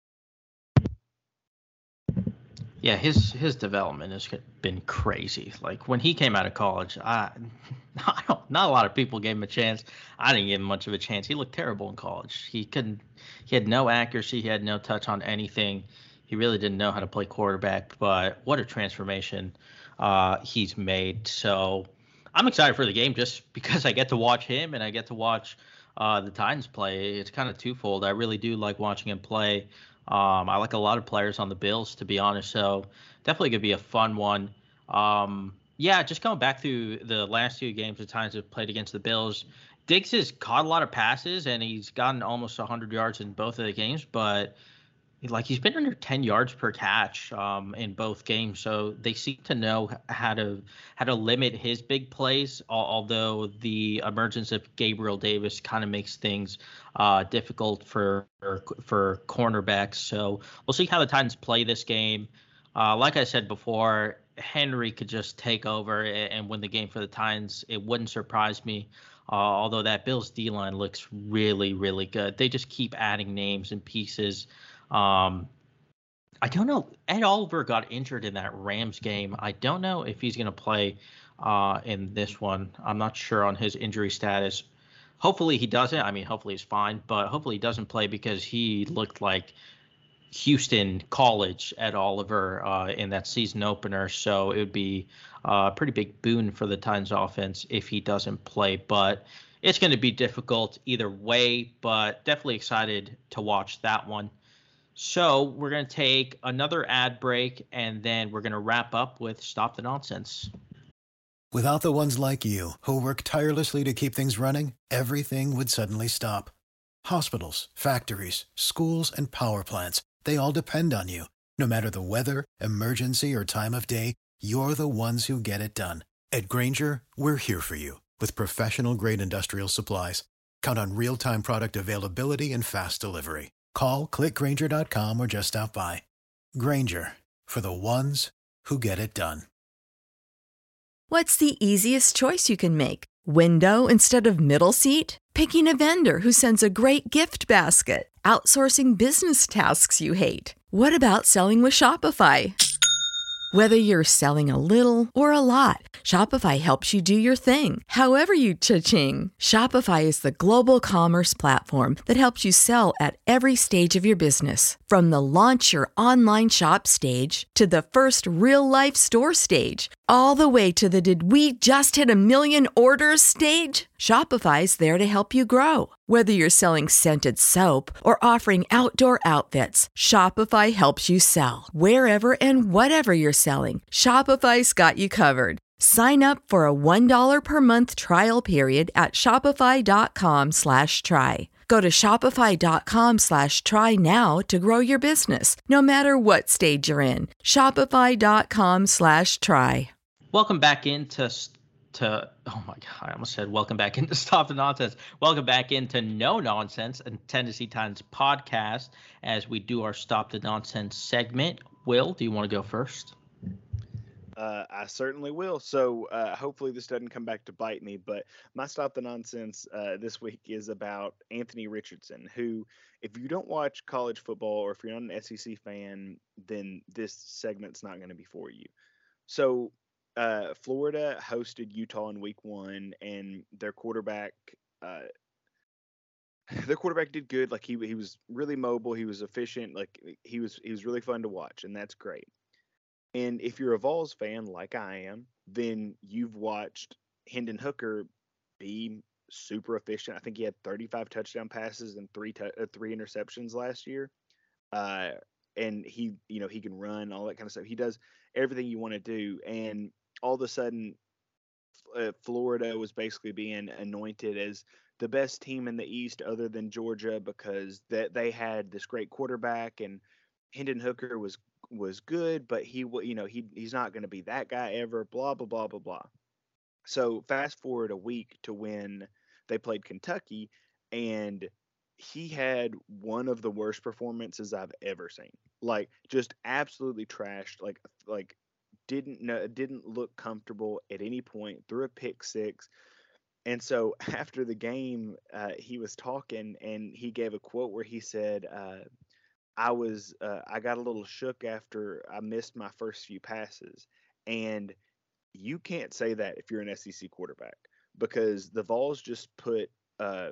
C: yeah, his his development has been crazy. Like when he came out of college, I, I don't, not a lot of people gave him a chance. I didn't give him much of a chance. He looked terrible in college. He couldn't. He had no accuracy. He had no touch on anything. He really didn't know how to play quarterback. But what a transformation uh, he's made. So I'm excited for the game just because I get to watch him and I get to watch uh, the Titans play. It's kind of twofold. I really do like watching him play. Um, I like a lot of players on the Bills, to be honest. So definitely gonna be a fun one. Um, yeah, just coming back through the last two games, the times have played against the Bills. Diggs has caught a lot of passes and he's gotten almost one hundred yards in both of the games, but like he's been under ten yards per catch um, in both games, so they seem to know how to how to limit his big plays. Although the emergence of Gabriel Davis kind of makes things uh, difficult for for cornerbacks. So we'll see how the Titans play this game. Uh, like I said before, Henry could just take over and win the game for the Titans. It wouldn't surprise me. Uh, although that Bills D line looks really, really good. They just keep adding names and pieces. Um, I don't know. Ed Oliver got injured in that Rams game. I don't know if he's going to play uh, in this one. I'm not sure on his injury status. Hopefully he doesn't. I mean, hopefully he's fine, but hopefully he doesn't play because he looked like Houston College Ed Oliver uh, in that season opener. So it would be a pretty big boon for the Titans offense if he doesn't play. But it's going to be difficult either way, but definitely excited to watch that one. So we're going to take another ad break, and then we're going to wrap up with Stop the Nonsense.
E: Without the ones like you, who work tirelessly to keep things running, everything would suddenly stop. Hospitals, factories, schools, and power plants, they all depend on you. No matter the weather, emergency, or time of day, you're the ones who get it done. At Grainger, we're here for you with professional-grade industrial supplies. Count on real-time product availability and fast delivery. Call, click Grainger dot com, or just stop by. Grainger, for the ones who get it done.
F: What's the easiest choice you can make? Window instead of middle seat? Picking a vendor who sends a great gift basket? Outsourcing business tasks you hate? What about selling with Shopify? Whether you're selling a little or a lot, Shopify helps you do your thing, however you cha-ching. Shopify is the global commerce platform that helps you sell at every stage of your business. From the launch your online shop stage to the first real-life store stage, all the way to the did we just hit a million orders stage. Shopify's there to help you grow. Whether you're selling scented soap or offering outdoor outfits, Shopify helps you sell. Wherever and whatever you're selling, Shopify's got you covered. Sign up for a one dollar per month trial period at shopify.com slash try. Go to shopify.com slash try now to grow your business, no matter what stage you're in. Shopify.com slash try.
C: Welcome back into to oh my god, I almost said welcome back into Stop the Nonsense. Welcome back into No Nonsense, and Tennessee Titans podcast as we do our Stop the Nonsense segment. Will, do you want to go first?
D: Uh, I certainly will. So uh, hopefully this doesn't come back to bite me, but my Stop the Nonsense uh, this week is about Anthony Richardson, who, if you don't watch college football or if you're not an S E C fan, then this segment's not going to be for you. So uh, Florida hosted Utah in week one, and their quarterback uh, their quarterback did good. Like he he was really mobile, he was efficient, like he was he was really fun to watch, and that's great. And if you're a Vols fan like I am, then you've watched Hendon Hooker be super efficient. I think he had thirty-five touchdown passes and three tu- uh, three interceptions last year. Uh, and he, you know, he can run, all that kind of stuff. He does everything you want to do. And all of a sudden, uh, Florida was basically being anointed as the best team in the East other than Georgia because that they had this great quarterback, and Hendon Hooker was was good, but he you know he he's not going to be that guy ever, blah blah blah blah blah. So fast forward a week to when they played Kentucky, and he had one of the worst performances I've ever seen. Like just absolutely trashed, like like didn't know didn't look comfortable at any point, threw a pick six. And so after the game, uh, he was talking, and he gave a quote where he said, uh, I was uh, I got a little shook after I missed my first few passes. And you can't say that if you're an S E C quarterback, because the Vols just put uh,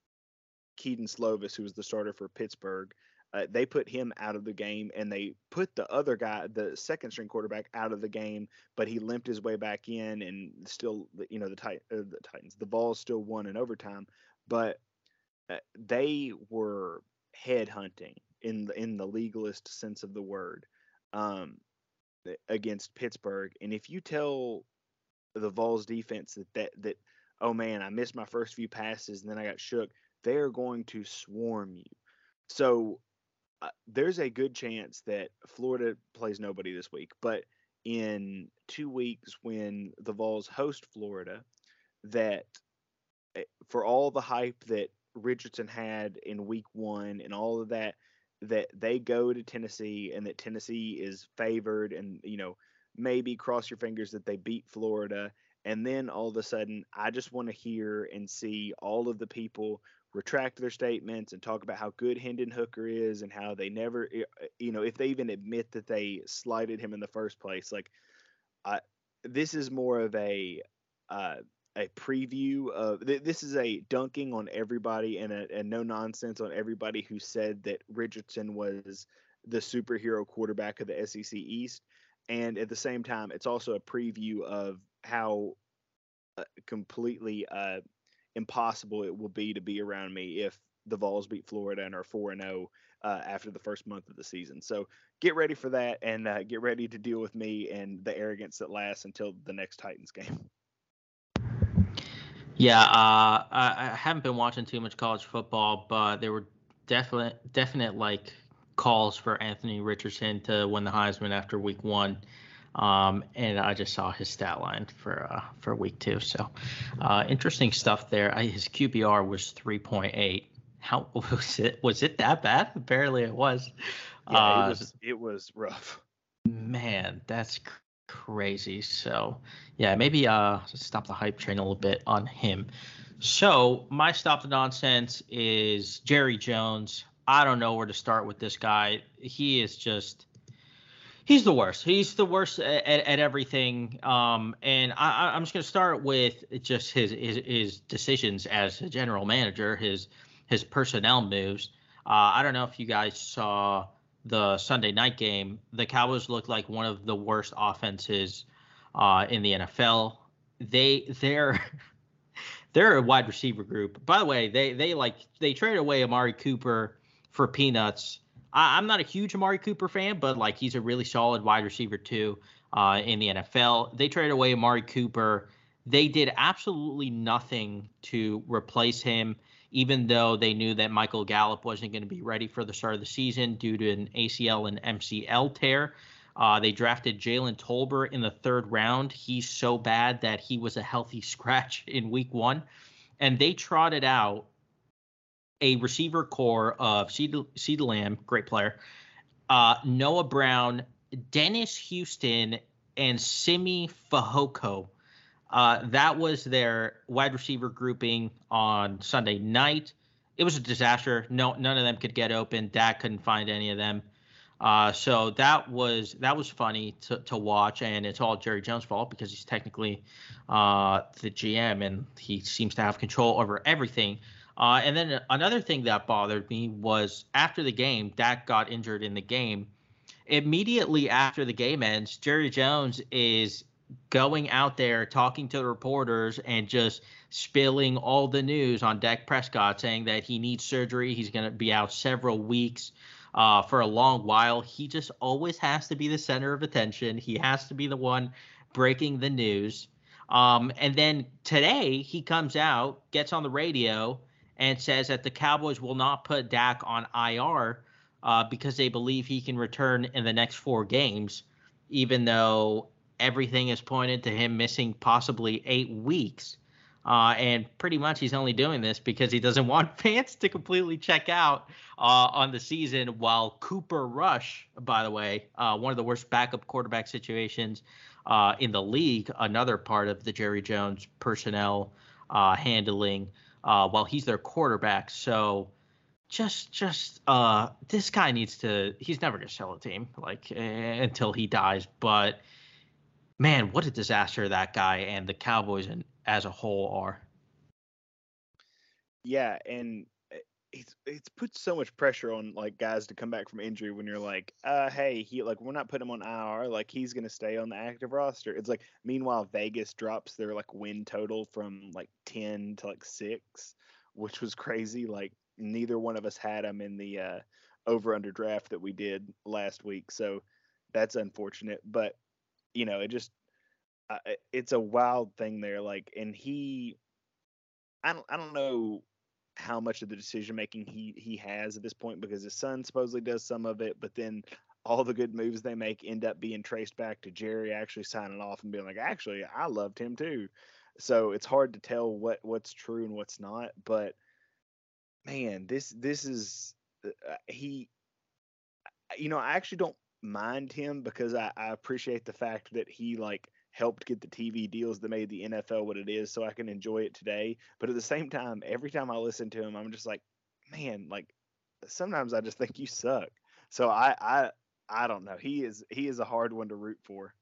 D: Keaton Slovis, who was the starter for Pittsburgh, uh, they put him out of the game, and they put the other guy, the second string quarterback, out of the game, but he limped his way back in, and still, you know, the, tit- uh, the Titans, the Vols still won in overtime, but uh, they were head hunting in the, in the legalist sense of the word um, against Pittsburgh. And if you tell the Vols defense that, that, that, oh man, I missed my first few passes and then I got shook, they're going to swarm you. So uh, there's a good chance that Florida plays nobody this week, but in two weeks when the Vols host Florida, that for all the hype that Richardson had in week one and all of that, that they go to Tennessee and that Tennessee is favored, and, you know, maybe cross your fingers that they beat Florida. And then all of a sudden, I just want to hear and see all of the people retract their statements and talk about how good Hendon Hooker is and how they never, you know, if they even admit that they slighted him in the first place, like, I, this is more of a uh, a preview of th- this is a dunking on everybody and a, a no nonsense on everybody who said that Richardson was the superhero quarterback of the S E C East, and at the same time, it's also a preview of how uh, completely uh, impossible it will be to be around me if the Vols beat Florida and are four and zero uh, after the first month of the season. So get ready for that, and uh, get ready to deal with me and the arrogance that lasts until the next Titans game.
C: Yeah, uh, I, I haven't been watching too much college football, but there were definite, definite like calls for Anthony Richardson to win the Heisman after week one. Um, and I just saw his stat line for uh, for week two. So uh, interesting stuff there. I, his Q B R was three point eight. How was it? Was it that bad? Apparently it was.
D: Yeah,
C: uh,
D: it was it was rough.
C: Man, that's cr- crazy. So yeah, maybe uh stop the hype train a little bit on him. So my stop the nonsense is Jerry Jones. I don't know where to start with this guy. He is just he's the worst. He's the worst at, at, at everything. Um, and I, I'm just going to start with just his, his his decisions as a general manager, his his personnel moves. Uh, I don't know if you guys saw the Sunday night game. The Cowboys looked like one of the worst offenses uh, in the N F L. They they're they're a wide receiver group. By the way, they they like they traded away Amari Cooper for peanuts. I, I'm not a huge Amari Cooper fan, but like he's a really solid wide receiver too uh, in the N F L. They traded away Amari Cooper. They did absolutely nothing to replace him, even though they knew that Michael Gallup wasn't going to be ready for the start of the season due to an A C L and M C L tear. Uh, they drafted Jalen Tolbert in the third round. He's so bad that he was a healthy scratch in week one. And they trotted out a receiver core of CeeDee Lamb, great player, uh, Noah Brown, Dennis Houston, and Simi Fehoko. Uh, that was their wide receiver grouping on Sunday night. It was a disaster. No, none of them could get open. Dak couldn't find any of them. Uh, so that was that was funny to, to watch, and it's all Jerry Jones' fault because he's technically uh, the G M and he seems to have control over everything. Uh, and then another thing that bothered me was after the game, Dak got injured in the game. Immediately after the game ends, Jerry Jones is going out there talking to the reporters and just spilling all the news on Dak Prescott, saying that he needs surgery. He's going to be out several weeks. Uh, for a long while. He just always has to be the center of attention. He has to be the one breaking the news. Um, and then today he comes out, gets on the radio, and says that the Cowboys will not put Dak on I R uh, because they believe he can return in the next four games, even though everything is pointed to him missing possibly eight weeks. Uh, and pretty much he's only doing this because he doesn't want fans to completely check out uh, on the season, while Cooper Rush, by the way, uh, one of the worst backup quarterback situations uh, in the league, another part of the Jerry Jones personnel uh, handling uh, while he's their quarterback. So just just uh, this guy needs to – he's never going to sell a team like uh, until he dies. But, man, what a disaster that guy and the Cowboys and as a whole are.
D: Yeah, and it's it's put so much pressure on like guys to come back from injury when you're like, uh, hey, he like we're not putting him on I R, like he's gonna stay on the active roster. It's like meanwhile Vegas drops their like win total from like ten to like six, which was crazy. Like neither one of us had him in the uh, over under draft that we did last week, so that's unfortunate. But you know, it just uh, it's a wild thing there. Like, and he, I don't, I don't know how much of the decision making he he has at this point because his son supposedly does some of it, but then all the good moves they make end up being traced back to Jerry actually signing off and being like, actually, I loved him too. So it's hard to tell what what's true and what's not. But man, this this is uh, he. You know, I actually don't mind him because I, I appreciate the fact that he like helped get the T V deals that made the N F L what it is, so I can enjoy it today. But at the same time, every time I listen to him, I'm just like, man, like sometimes I just think you suck. So I I I don't know. He is he is a hard one to root for.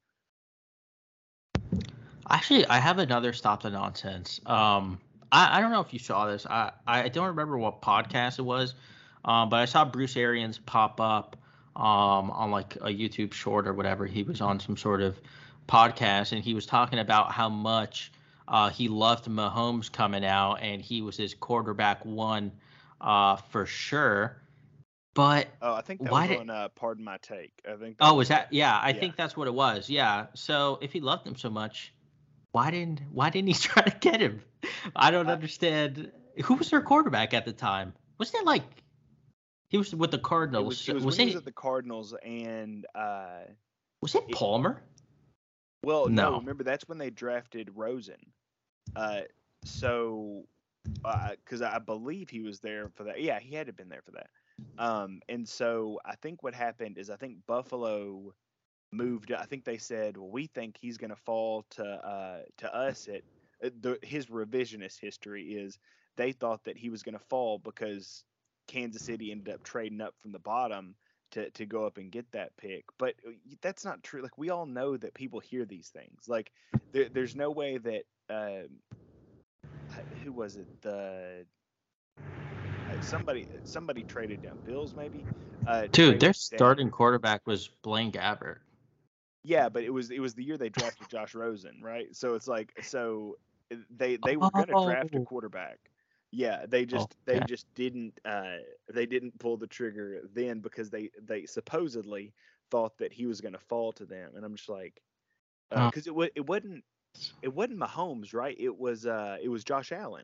C: Actually, I have another Stop the Nonsense. Um, I, I don't know if you saw this. I, I don't remember what podcast it was, um, but I saw Bruce Arians pop up um, on like a YouTube short or whatever. He was on some sort of podcast, and he was talking about how much uh, he loved Mahomes coming out, and he was his quarterback one uh, for sure. But
D: oh, I think that
C: why
D: was
C: did,
D: on uh, Pardon My Take. I think.
C: That oh, was that? Yeah, I
D: yeah.
C: think that's what it was. Yeah. So if he loved him so much, why didn't why didn't he try to get him? I don't uh, understand. Who was their quarterback at the time? Wasn't it like he was with the Cardinals?
D: It was, it was,
C: was
D: when
C: it,
D: he was at the Cardinals, and uh,
C: was it Palmer?
D: It, well, no.
C: no.
D: Remember, that's when they drafted Rosen. Uh, so, because uh, I believe he was there for that. Yeah, he had to have been there for that. Um, and so I think what happened is I think Buffalo moved. I think they said, well, we think he's going to fall to uh, to us. At uh, the, his revisionist history is they thought that he was going to fall because Kansas City ended up trading up from the bottom to, to go up and get that pick. But that's not true. Like, we all know that people hear these things. Like, there, there's no way that uh, who was it? The Somebody, somebody traded down. Bills, maybe. Uh,
C: Dude, their starting down. quarterback was Blaine Gabbert.
D: Yeah, but it was it was the year they drafted Josh Rosen, right? So it's like, so they they were going to oh. draft a quarterback. Yeah, they just oh, okay. they just didn't uh, they didn't pull the trigger then because they they supposedly thought that he was going to fall to them, and I'm just like, because uh, oh. it it wasn't it wasn't Mahomes, right? It was uh it was Josh Allen.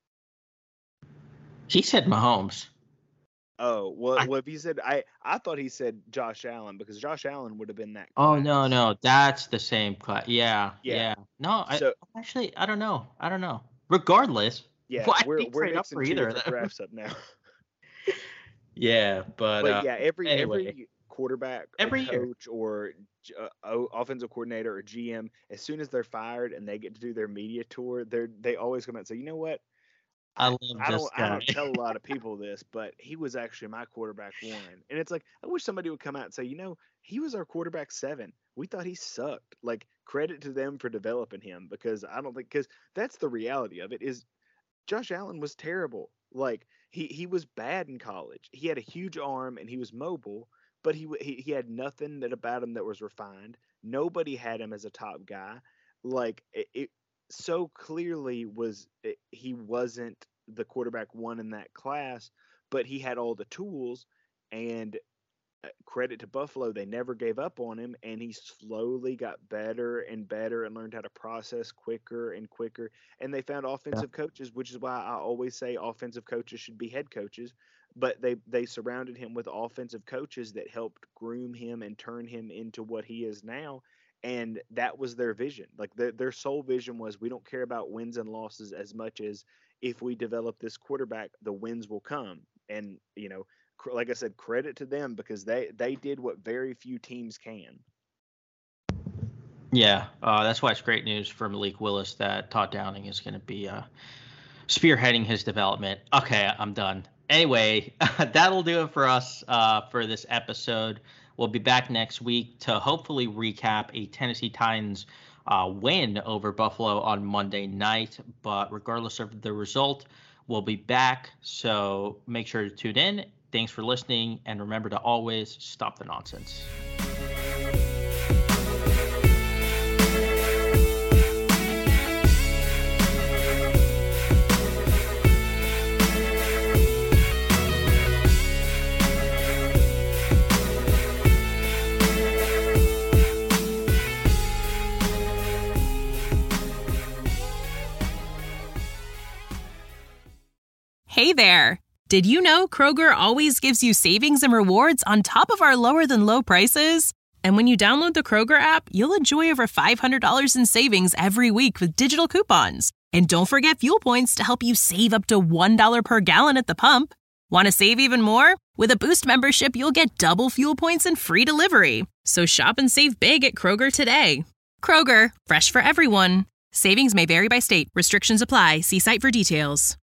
C: He said Mahomes.
D: Oh, well, I, well, if he said, I, I thought he said Josh Allen because Josh Allen would have been that class.
C: Oh, no, no. That's the same class. Yeah, yeah. yeah. No,
D: so,
C: I actually, I don't know. I don't know. Regardless.
D: Yeah,
C: why
D: we're, we're
C: up
D: mixing
C: for
D: two
C: either
D: different drafts up now.
C: yeah, but.
D: But
C: uh,
D: yeah, every
C: anyway.
D: every quarterback
C: every
D: or coach
C: year.
D: or uh, offensive coordinator or G M, as soon as they're fired and they get to do their media tour, they they always come out and say, you know what?
C: I love
D: I
C: this
D: don't,
C: guy.
D: I don't tell a lot of people this, but he was actually my quarterback one. And it's like, I wish somebody would come out and say, you know, he was our quarterback seven. We thought he sucked. Like, credit to them for developing him, because I don't think, because that's the reality of it is Josh Allen was terrible. Like, he, he was bad in college. He had a huge arm and he was mobile, but he, he, he had nothing that about him that was refined. Nobody had him as a top guy. Like, it, it so clearly was it, he wasn't the quarterback one in that class, but he had all the tools, and credit to Buffalo, they never gave up on him, and he slowly got better and better and learned how to process quicker and quicker. And they found offensive yeah. coaches, which is why I always say offensive coaches should be head coaches, but they, they surrounded him with offensive coaches that helped groom him and turn him into what he is now. And that was their vision. Like, their, their sole vision was, we don't care about wins and losses as much as if we develop this quarterback, the wins will come. And, you know, cr- like I said, credit to them, because they, they did what very few teams can.
C: Yeah, uh, that's why it's great news for Malik Willis that Todd Downing is going to be uh, spearheading his development. Okay, I'm done. Anyway, that'll do it for us uh, for this episode. We'll be back next week to hopefully recap a Tennessee Titans uh, win over Buffalo on Monday night. But regardless of the result, we'll be back. So make sure to tune in. Thanks for listening. And remember to always stop the nonsense.
G: Hey there! Did you know Kroger always gives you savings and rewards on top of our lower-than-low prices? And when you download the Kroger app, you'll enjoy over five hundred dollars in savings every week with digital coupons. And don't forget fuel points to help you save up to one dollar per gallon at the pump. Want to save even more? With a Boost membership, you'll get double fuel points and free delivery. So shop and save big at Kroger today. Kroger, fresh for everyone. Savings may vary by state. Restrictions apply. See site for details.